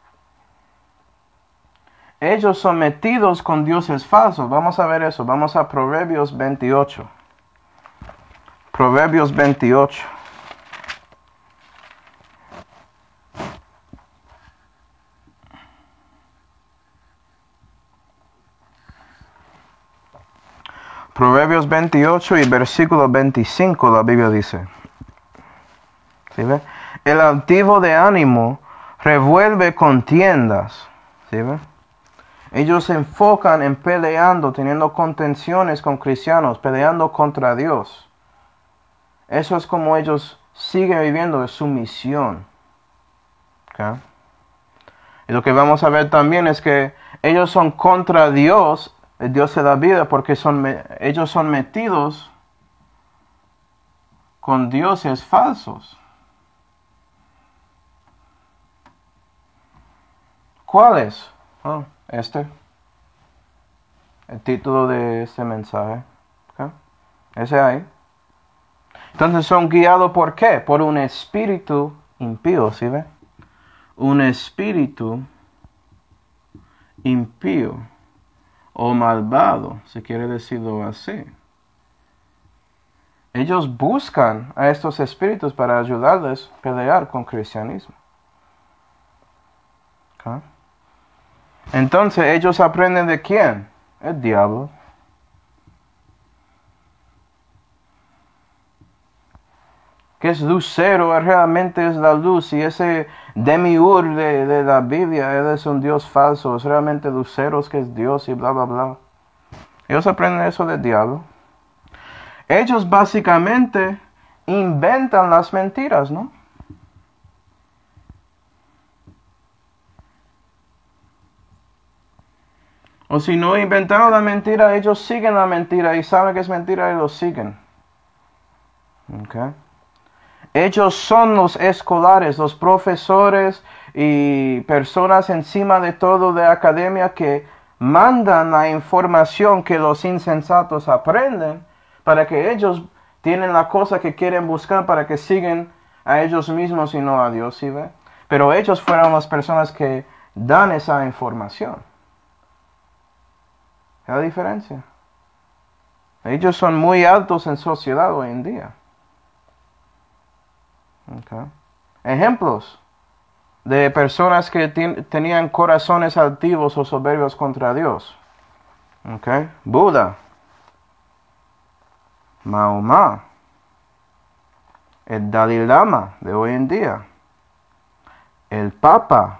[SPEAKER 1] Ellos son metidos con dioses falsos. Vamos a ver eso. Vamos a Proverbios veintiocho. Proverbios veintiocho. Proverbios veintiocho y versículo veinticinco, la Biblia dice. ¿Sí ve? El altivo de ánimo revuelve contiendas. ¿Sí ve? Ellos se enfocan en peleando, teniendo contenciones con cristianos, peleando contra Dios. Eso es como ellos siguen viviendo, es su misión. ¿Okay? Y lo que vamos a ver también es que ellos son contra Dios, el Dios de la vida, porque son, ellos son metidos con dioses falsos. ¿Cuál es? Oh, este. El título de este mensaje. ¿Okay? Ese ahí. Entonces son guiados por qué? Por un espíritu impío, ¿sí ve? Un espíritu impío o malvado, si quiere decirlo así. Ellos buscan a estos espíritus para ayudarles a pelear con cristianismo. ¿Okay? Entonces ellos aprenden de quién? El diablo. Que es lucero, realmente es la luz, y ese demiur de, de la Biblia, él es un Dios falso, es realmente luceros que es Dios y bla bla bla. Ellos aprenden eso del diablo. Ellos básicamente inventan las mentiras, ¿no? O si no inventaron la mentira, ellos siguen la mentira y saben que es mentira y lo siguen. Okay. Ellos son los escolares, los profesores y personas encima de todo de academia que mandan la información que los insensatos aprenden para que ellos tienen la cosa que quieren buscar para que sigan a ellos mismos y no a Dios, ¿sí ve? Pero ellos fueron las personas que dan esa información. ¿Qué es la diferencia? Ellos son muy altos en sociedad hoy en día. Okay. Ejemplos de personas que ten, tenían corazones altivos o soberbios contra Dios. Okay. Buda, Mahoma, el Dalai Lama de hoy en día, el Papa,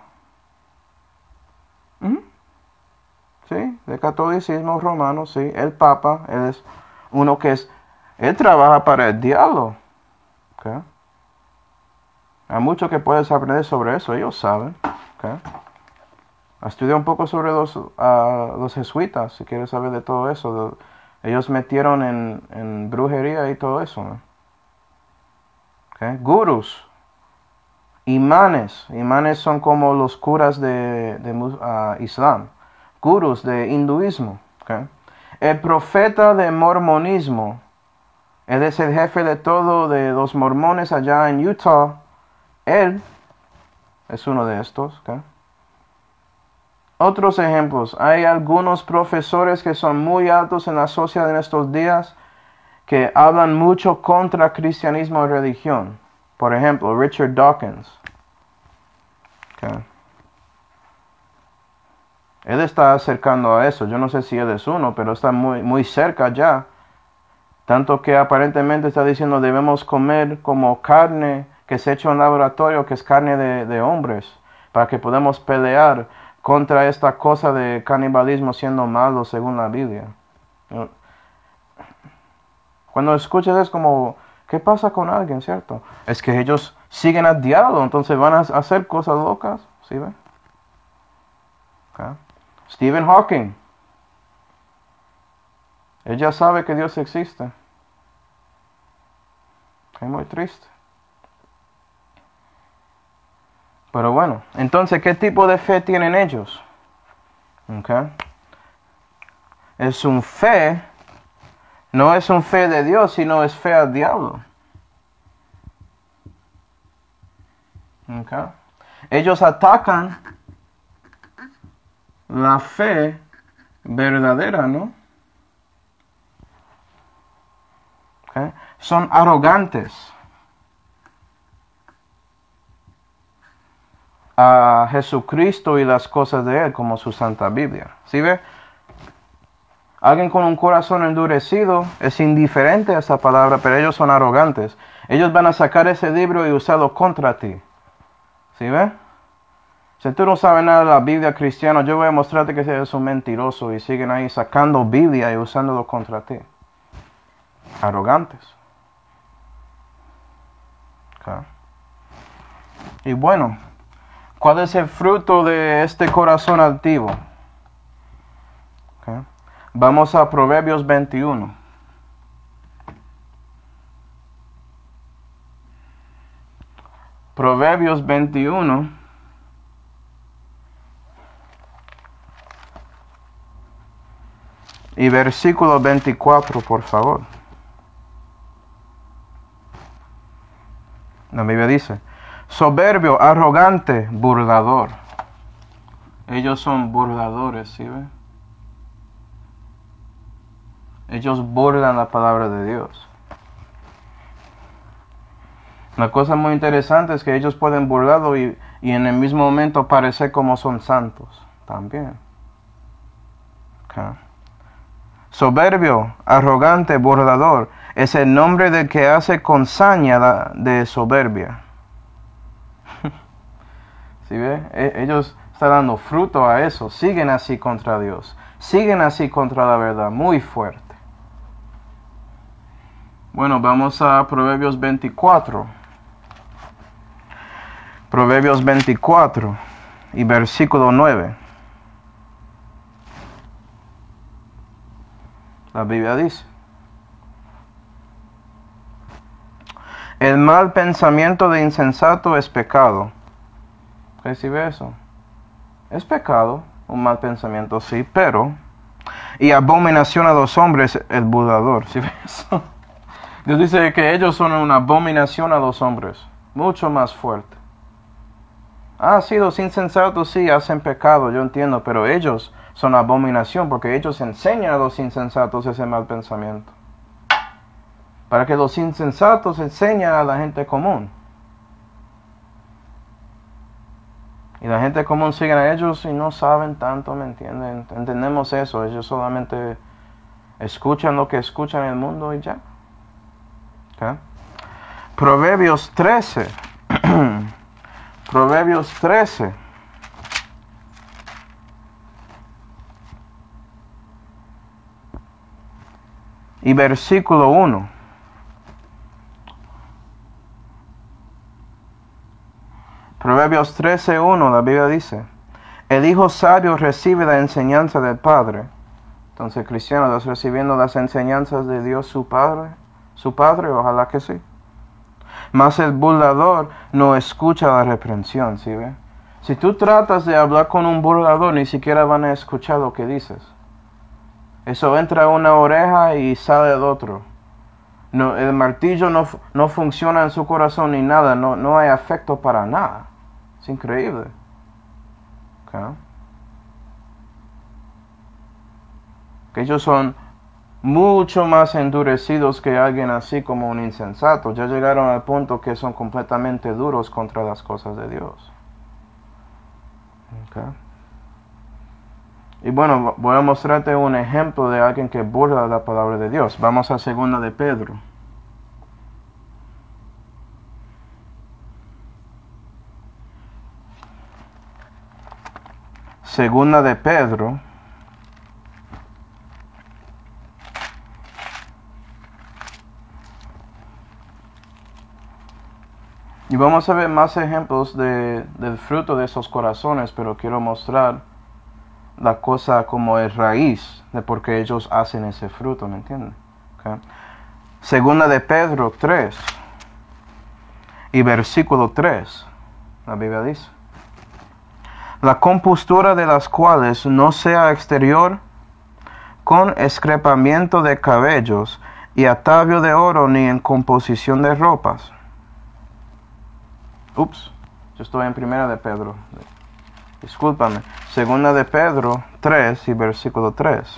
[SPEAKER 1] ¿Mm? sí, del catolicismo romano, sí, el Papa, él es uno que es, él trabaja para el diablo. Okay. Hay mucho que puedes aprender sobre eso, ellos saben. Okay. Estudia un poco sobre los, uh, los jesuitas, si quieres saber de todo eso. De, ellos metieron en, en brujería y todo eso. ¿no? Okay. Gurus, imanes. Imanes son como los curas de, de uh, Islam. Gurus de hinduismo. Okay. El profeta de mormonismo. Él es el jefe de todo de los mormones allá en Utah. Él es uno de estos. ¿okay? Otros ejemplos. Hay algunos profesores que son muy altos en la sociedad en estos días que hablan mucho contra cristianismo y religión. Por ejemplo, Richard Dawkins. ¿okay? Él está acercando a eso. Yo no sé si él es uno, pero está muy, muy cerca ya. Tanto que aparentemente está diciendo debemos comer como carne que se hecho en laboratorio, que es carne de, de hombres, para que podamos pelear contra esta cosa de canibalismo siendo malo según la Biblia. Cuando escuchas es como, ¿qué pasa con alguien, cierto? Es que ellos siguen al diablo, entonces van a hacer cosas locas, ¿sí ven? Okay. Stephen Hawking. Él ya sabe que Dios existe. Es muy triste. Pero bueno, entonces, ¿qué tipo de fe tienen ellos? Okay. Es un fe, no es un fe de Dios, sino es fe al diablo. Okay. Ellos atacan la fe verdadera, ¿no? Okay. Son arrogantes a Jesucristo y las cosas de Él, como su Santa Biblia. ¿Sí ve? Alguien con un corazón endurecido es indiferente a esa palabra, pero ellos son arrogantes. Ellos van a sacar ese libro y usarlo contra ti. ¿Sí ve? Si tú no sabes nada de la Biblia cristiana, yo voy a mostrarte que eres un mentiroso y siguen ahí sacando Biblia y usándolo contra ti. Arrogantes. Okay. Y bueno, ¿Cuál es el fruto de este corazón altivo? Okay. Vamos a Proverbios veintiuno. Proverbios veintiuno. Y versículo veinticuatro, por favor. La Biblia dice: soberbio, arrogante, burlador. Ellos son burladores, ¿sí ven? Ellos burlan la palabra de Dios. La cosa muy interesante es que ellos pueden burlarlo y, y en el mismo momento parecer como son santos también. Okay. Soberbio, arrogante, burlador es el nombre del que hace con saña de soberbia. ¿Sí ve? E- ellos están dando fruto a eso. Siguen así contra Dios. Siguen así contra la verdad. Muy fuerte. Bueno, vamos a Proverbios veinticuatro. Proverbios veinticuatro y versículo nueve. La Biblia dice: el mal pensamiento de insensato es pecado. ¿Recibe eso? Es pecado, un mal pensamiento, sí, pero... y abominación a los hombres el burlador. ¿Sí ve eso? Dios dice que ellos son una abominación a los hombres. Mucho más fuerte. Ah, sí, los insensatos sí hacen pecado, yo entiendo, pero ellos son abominación porque ellos enseñan a los insensatos ese mal pensamiento. Para que los insensatos enseñen a la gente común. Y la gente común sigue a ellos y no saben tanto, ¿me entienden? Entendemos eso, ellos solamente escuchan lo que escuchan en el mundo y ya. ¿Okay? Proverbios trece. Proverbios trece. Y versículo uno. Proverbios trece uno, la Biblia dice: el hijo sabio recibe la enseñanza del Padre. Entonces, cristiano, ¿estás recibiendo las enseñanzas de Dios su Padre? ¿Su Padre? Ojalá que sí. Mas el burlador no escucha la reprensión, ¿sí ve? Si tú tratas de hablar con un burlador, ni siquiera van a escuchar lo que dices. Eso entra a una oreja y sale del otro. No, el martillo no, no funciona en su corazón ni nada, no, no hay afecto para nada. Es increíble. Okay. Que ellos son mucho más endurecidos que alguien así como un insensato. Ya llegaron al punto que son completamente duros contra las cosas de Dios. Okay. Y bueno, voy a mostrarte un ejemplo de alguien que burla la palabra de Dios. Vamos a segunda de Pedro. Segunda de Pedro. Y vamos a ver más ejemplos de, del fruto de esos corazones, pero quiero mostrar la cosa como es raíz de por qué ellos hacen ese fruto, ¿me entienden? Okay. Segunda de Pedro tres y versículo tres, la Biblia dice: la compostura de las cuales no sea exterior, con excrepamiento de cabellos y atavio de oro, ni en composición de ropas. Ups, yo estoy en primera de Pedro. Discúlpame. Segunda de Pedro tres y versículo tres.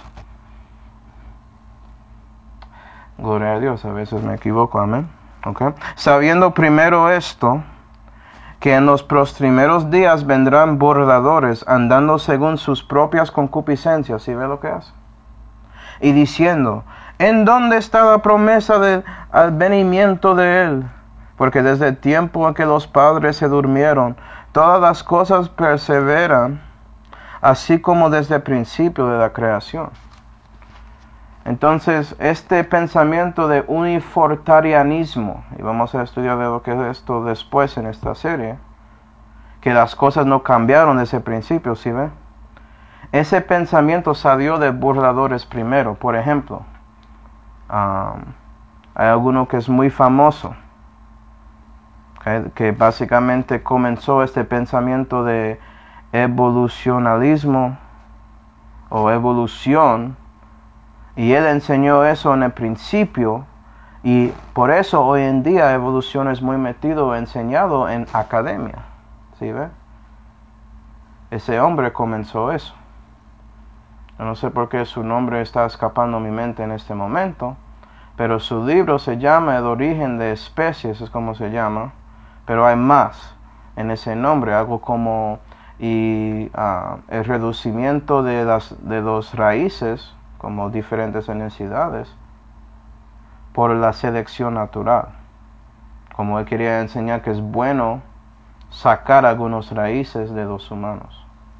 [SPEAKER 1] Gloria a Dios, a veces me equivoco, amén. Okay. Sabiendo primero esto, que en los postrimeros días vendrán burladores, andando según sus propias concupiscencias. ¿Sí ve lo que hace? Y diciendo: ¿en dónde está la promesa del advenimiento de él? Porque desde el tiempo en que los padres se durmieron, todas las cosas perseveran, así como desde el principio de la creación. Entonces, este pensamiento de unifortarianismo, y vamos a estudiar de lo que es esto después en esta serie, que las cosas no cambiaron desde el principio, ¿sí ve? Ese pensamiento salió de burladores primero. Por ejemplo, um, hay alguno que es muy famoso, okay, que básicamente comenzó este pensamiento de evolucionalismo o evolución, y él enseñó eso en el principio, y por eso hoy en día evolución es muy metido, enseñado en academia, ¿sí ve? Ese hombre comenzó eso. Yo no sé por qué su nombre está escapando a mi mente en este momento, pero su libro se llama El origen de especies, es como se llama, pero hay más en ese nombre, algo como y uh, el reducimiento de las de los raíces, como diferentes necesidades, por la selección natural. Como él quería enseñar que es bueno sacar algunos raíces de los humanos.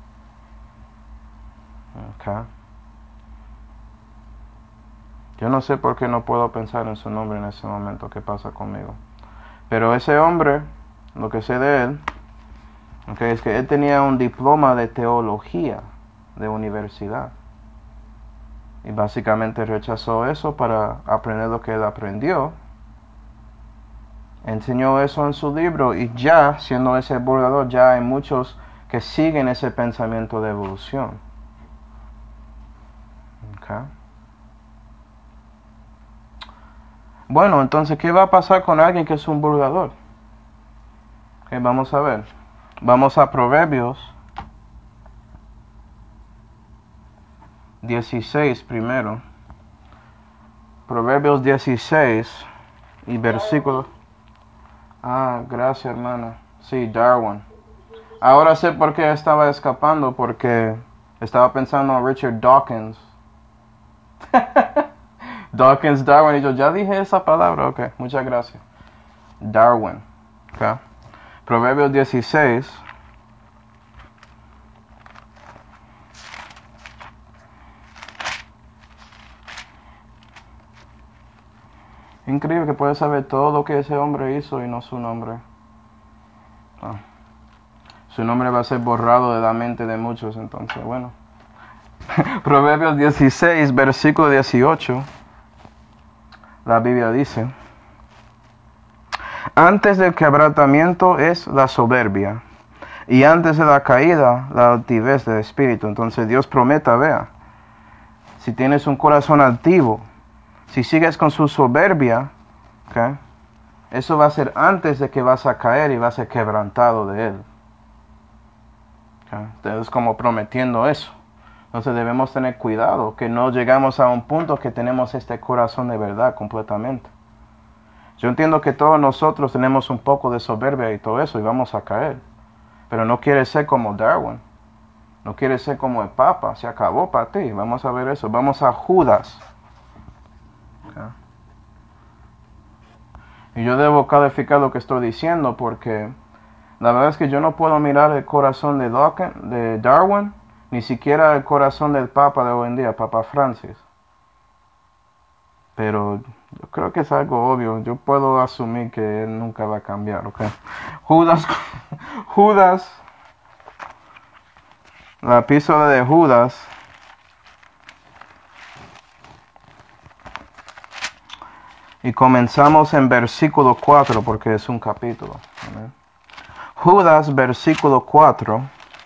[SPEAKER 1] Okay. Yo no sé por qué no puedo pensar en su nombre en ese momento. ¿Qué pasa conmigo? Pero ese hombre, lo que sé de él, okay, es que él tenía un diploma de teología de universidad. Y básicamente rechazó eso para aprender lo que él aprendió. Enseñó eso en su libro y ya, siendo ese burlador, ya hay muchos que siguen ese pensamiento de evolución. Okay. Bueno, entonces, ¿qué va a pasar con alguien que es un burlador? Okay, vamos a ver. Vamos a Proverbios dieciséis primero. Proverbios dieciséis y versículo. Ah, gracias, hermana. Sí, Darwin. Ahora sé por qué estaba escapando, porque estaba pensando en Richard Dawkins. Dawkins, Darwin, y yo ya dije esa palabra, ok, muchas gracias. Darwin, ok. Proverbios dieciséis. Increíble que puedes saber todo lo que ese hombre hizo y no su nombre. Ah. Su nombre va a ser borrado de la mente de muchos, entonces, bueno. Proverbios dieciséis, versículo dieciocho. La Biblia dice: antes del quebrantamiento es la soberbia, y antes de la caída la altivez del espíritu. Entonces Dios prometa, vea, si tienes un corazón altivo, si sigues con su soberbia, okay, eso va a ser antes de que vas a caer y vas a ser quebrantado de él. Okay. Entonces, como prometiendo eso. Entonces debemos tener cuidado, que no llegamos a un punto que tenemos este corazón de verdad completamente. Yo entiendo que todos nosotros tenemos un poco de soberbia y todo eso, y vamos a caer. Pero no quiere ser como Darwin. No quiere ser como el Papa. Se acabó para ti. Vamos a ver eso. Vamos a Judas. Okay. Y yo debo calificar lo que estoy diciendo, porque la verdad es que yo no puedo mirar el corazón de, Dawkins, de Darwin, ni siquiera el corazón del Papa de hoy en día, Papa Francis. Pero yo creo que es algo obvio. Yo puedo asumir que él nunca va a cambiar, ¿ok? Judas, Judas, la epístola de Judas. Y comenzamos en versículo cuatro, porque es un capítulo. ¿Amén? Judas, versículo cuatro.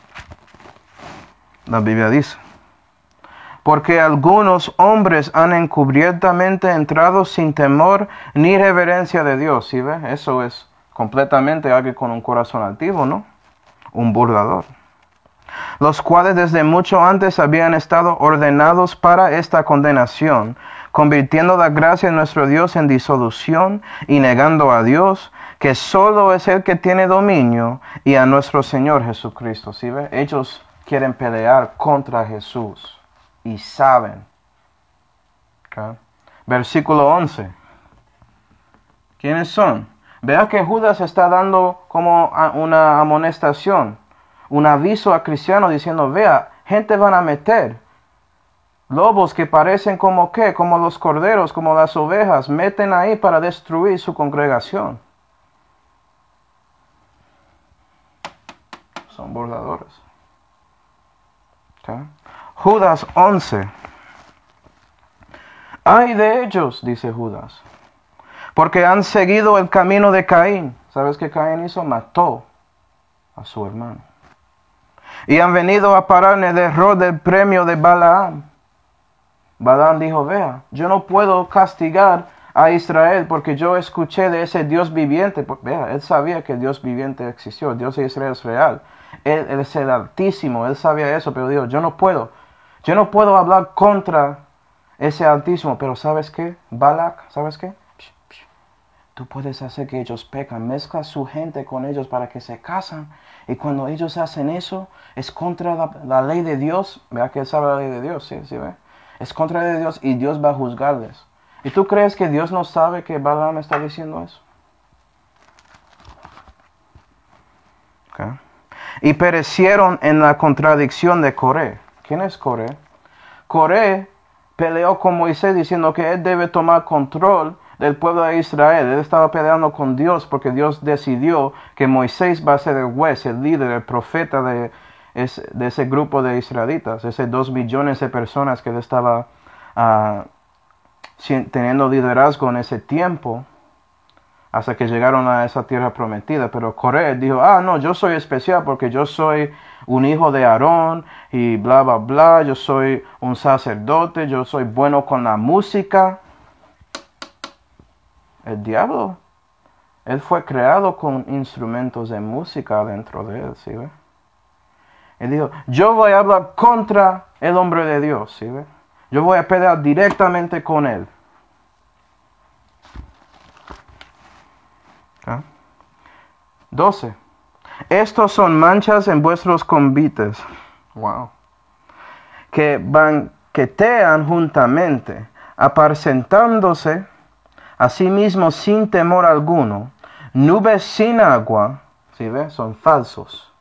[SPEAKER 1] La Biblia dice: porque algunos hombres han encubiertamente entrado sin temor ni reverencia de Dios. ¿Sí ve? Eso es completamente alguien con un corazón altivo, ¿no? Un burlador. Los cuales desde mucho antes habían estado ordenados para esta condenación, convirtiendo la gracia de nuestro Dios en disolución y negando a Dios, que solo es el que tiene dominio, y a nuestro Señor Jesucristo. ¿Sí ve? Ellos quieren pelear contra Jesús y saben. Okay. Versículo once. ¿Quiénes son? Vea que Judas está dando como una amonestación, un aviso a cristianos diciendo: vea, gente van a meter. Lobos que parecen como qué, como los corderos, como las ovejas, meten ahí para destruir su congregación. burladores. ¿Okay? Judas once. Ay de ellos, dice Judas, porque han seguido el camino de Caín. ¿Sabes qué Caín hizo? Mató a su hermano. Y han venido a parar en el error del premio de Balaam. Balaam dijo, vea, yo no puedo castigar a Israel porque yo escuché de ese Dios viviente. Vea, él sabía que el Dios viviente existió, el Dios de Israel es real. Él, él es el Altísimo, él sabía eso, pero dijo, yo no puedo. Yo no puedo hablar contra ese Altísimo, pero ¿sabes qué? Balak, ¿sabes qué? Tú puedes hacer que ellos pecan, mezcla su gente con ellos para que se casan. Y cuando ellos hacen eso, es contra la, la ley de Dios. Vea que él sabe la ley de Dios, ¿sí? ¿Sí ve? Es contra la ley de Dios y Dios va a juzgarles. ¿Y tú crees que Dios no sabe que Balaam está diciendo eso? Okay. Y perecieron en la contradicción de Coré. ¿Quién es Coré? Coré peleó con Moisés diciendo que él debe tomar control del pueblo de Israel. Él estaba peleando con Dios porque Dios decidió que Moisés va a ser el juez, el líder, el profeta de ese, de ese grupo de israelitas, ese dos millones de personas que él estaba uh, teniendo liderazgo en ese tiempo hasta que llegaron a esa tierra prometida. Pero Coré dijo, ah, no, yo soy especial porque yo soy un hijo de Aarón y bla, bla, bla, yo soy un sacerdote, yo soy bueno con la música. El diablo, él fue creado con instrumentos de música dentro de él, ¿sí ve? Él dijo, yo voy a hablar contra el hombre de Dios, ¿sí ve? Yo voy a pelear directamente con él. ¿Ah? doce. Estos son manchas en vuestros convites. Wow. Que banquetean juntamente, apacentándose asimismo sin temor alguno, nubes sin agua, ¿sí ves? Son falsos.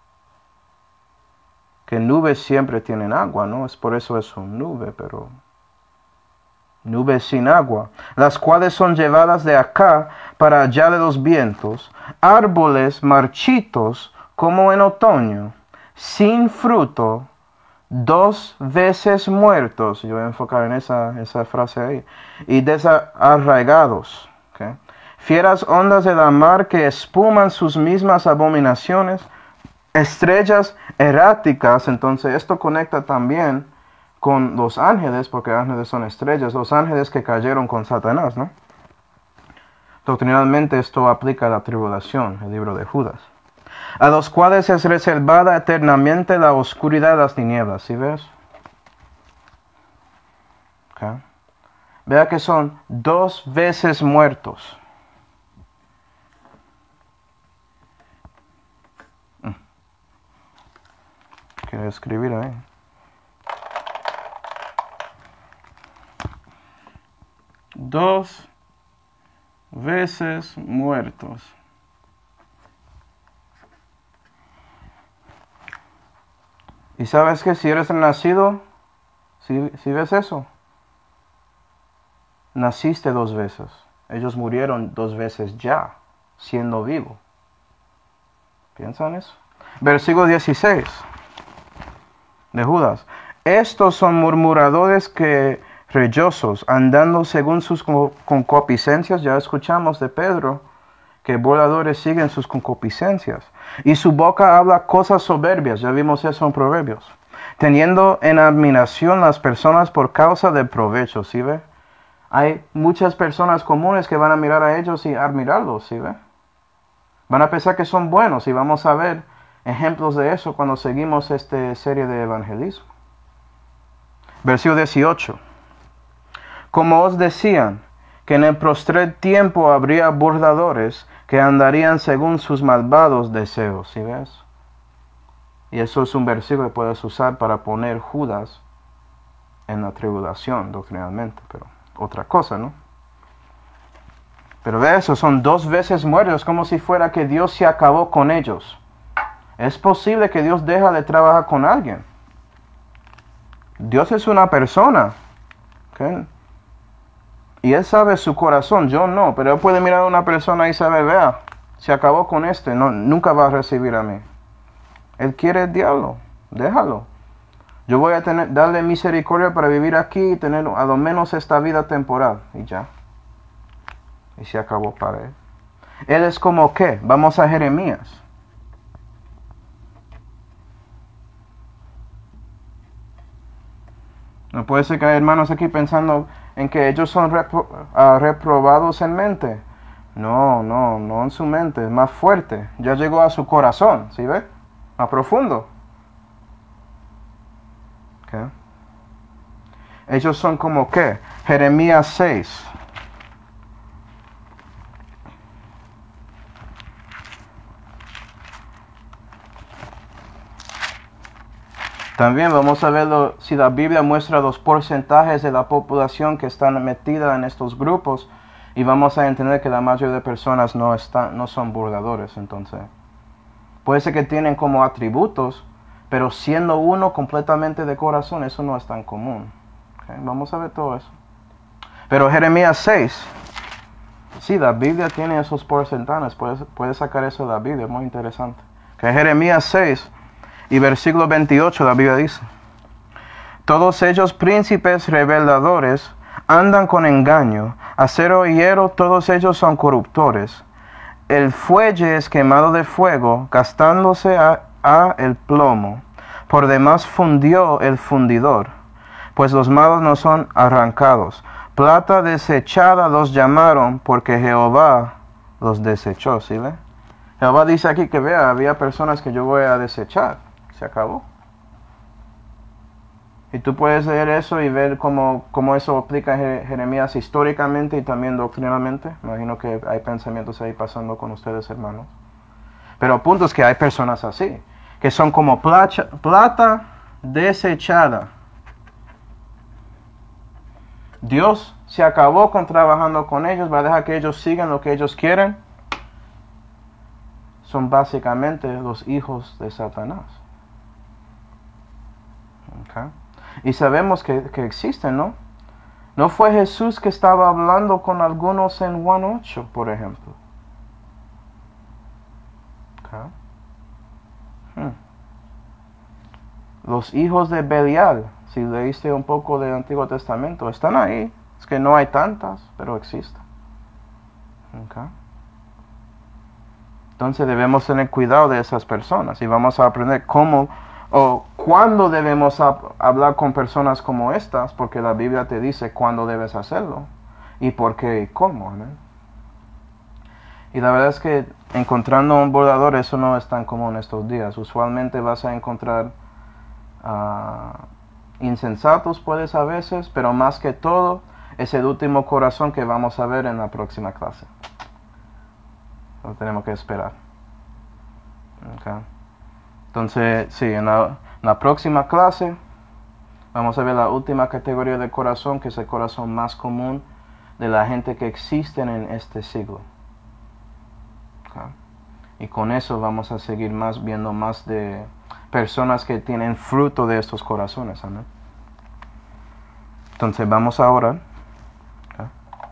[SPEAKER 1] Que nubes siempre tienen agua, ¿no? Es por eso es un nube, pero nubes sin agua, las cuales son llevadas de acá para allá de los vientos, árboles marchitos como en otoño, sin fruto, dos veces muertos, yo voy a enfocar en esa, esa frase ahí, y desarraigados, ¿okay? Fieras ondas de la mar que espuman sus mismas abominaciones, estrellas erráticas. Entonces esto conecta también con los ángeles, porque ángeles son estrellas, los ángeles que cayeron con Satanás, ¿no? Doctrinalmente esto aplica a la tribulación, el libro de Judas, a los cuales es reservada eternamente la oscuridad de las tinieblas, ¿sí ves? Okay. Vea que son dos veces muertos. Quiero escribir ahí. Dos veces muertos. Y sabes que si eres nacido, si, si ves eso, naciste dos veces. Ellos murieron dos veces ya, siendo vivo. ¿Piensan eso? Versículo dieciséis de Judas. Estos son murmuradores que reyosos, andando según sus concupiscencias. Ya escuchamos de Pedro que burladores siguen sus concupiscencias. Y su boca habla cosas soberbias. Ya vimos eso en Proverbios. Teniendo en admiración las personas por causa del provecho. ¿Sí ve? Hay muchas personas comunes que van a mirar a ellos y admirarlos. ¿Sí ve? Van a pensar que son buenos. Y vamos a ver ejemplos de eso cuando seguimos esta serie de evangelismo. Versículo dieciocho. Como os decían, que en el postrer tiempo habría burladores que andarían según sus malvados deseos. ¿Sí ves? Y eso es un versículo que puedes usar para poner Judas en la tribulación doctrinalmente, pero otra cosa, ¿no? Pero ve eso, son dos veces muertos, como si fuera que Dios se acabó con ellos. Es posible que Dios deja de trabajar con alguien. Dios es una persona, ¿okay? Y Él sabe su corazón, yo no, pero Él puede mirar a una persona y saber, vea, se acabó con este, no, nunca va a recibir a mí. Él quiere el diablo. Déjalo. Yo voy a tener, darle misericordia para vivir aquí y tener a lo menos esta vida temporal. Y ya. Y se acabó para él. Él es como ¿qué? Vamos a Jeremías. No puede ser que hay hermanos aquí pensando en que ellos son repro, uh, reprobados en mente. No, no, no en su mente, es más fuerte. Ya llegó a su corazón, ¿sí ve? Más profundo. ¿Qué? Ellos son como ¿qué? Jeremías seis. También vamos a ver si la Biblia muestra los porcentajes de la población que están metida en estos grupos y vamos a entender que la mayoría de personas no, están, no son burladores. Entonces, puede ser que tienen como atributos, pero siendo uno completamente de corazón, eso no es tan común. ¿Okay? Vamos a ver todo eso. Pero Jeremías seis, sí, la Biblia tiene esos porcentajes, puedes, puedes sacar eso de la Biblia, es muy interesante. Okay, Jeremías seis. Y versículo veintiocho, la Biblia dice: todos ellos príncipes reveladores andan con engaño, acero y hierro, todos ellos son corruptores. El fuelle es quemado de fuego, gastándose a, a el plomo. Por demás fundió el fundidor, pues los malos no son arrancados. Plata desechada los llamaron, porque Jehová los desechó. ¿Sí ve? Jehová dice aquí que vea, había personas que yo voy a desechar. Se acabó. Y tú puedes leer eso y ver cómo, cómo eso aplica a Jeremías históricamente y también doctrinalmente. Imagino que hay pensamientos ahí pasando con ustedes, hermanos. Pero el punto es que hay personas así, que son como plata, plata desechada. Dios se acabó con trabajando con ellos, va a dejar que ellos sigan lo que ellos quieren. Son básicamente los hijos de Satanás. Okay. Y sabemos que, que existen, ¿no? ¿No fue Jesús que estaba hablando con algunos en Juan ocho, por ejemplo? Okay. Hmm. Los hijos de Belial, si leíste un poco del Antiguo Testamento, están ahí. Es que no hay tantas, pero existen. Okay. Entonces debemos tener cuidado de esas personas y vamos a aprender cómo o cuándo debemos hablar con personas como estas, porque la Biblia te dice cuándo debes hacerlo y por qué y cómo, ¿no? Y la verdad es que encontrando un burlador, eso no es tan común estos días. Usualmente vas a encontrar uh, insensatos, puedes a veces, pero más que todo es el último corazón que vamos a ver en la próxima clase. Lo tenemos que esperar. Okay. Entonces, sí, en la, en la próxima clase vamos a ver la última categoría de corazón, que es el corazón más común de la gente que existen en este siglo. Okay. Y con eso vamos a seguir más viendo más de personas que tienen fruto de estos corazones. Amén. Entonces vamos a orar. Okay.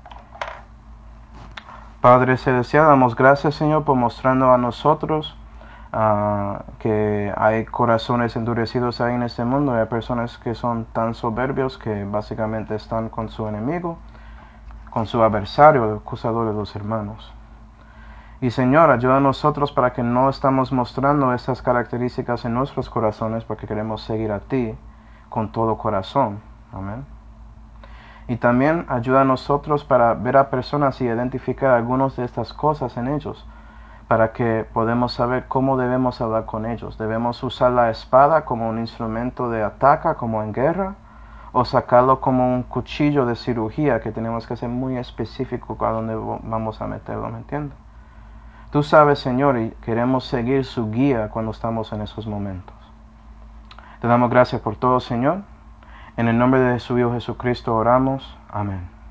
[SPEAKER 1] Padre Celestial, damos gracias, Señor, por mostrando a nosotros Uh, que hay corazones endurecidos ahí en este mundo. Hay personas que son tan soberbios que básicamente están con su enemigo, con su adversario, el acusador de los hermanos. Y Señor, ayuda a nosotros para que no estamos mostrando estas características en nuestros corazones, porque queremos seguir a ti con todo corazón. Amén. Y también ayuda a nosotros para ver a personas y identificar algunas de estas cosas en ellos, para que podamos saber cómo debemos hablar con ellos. ¿Debemos usar la espada como un instrumento de ataque, como en guerra? ¿O sacarlo como un cuchillo de cirugía que tenemos que ser muy específico a dónde vamos a meterlo? ¿Me entiendes? Tú sabes, Señor, y queremos seguir su guía cuando estamos en esos momentos. Te damos gracias por todo, Señor. En el nombre de su Hijo Jesucristo oramos. Amén.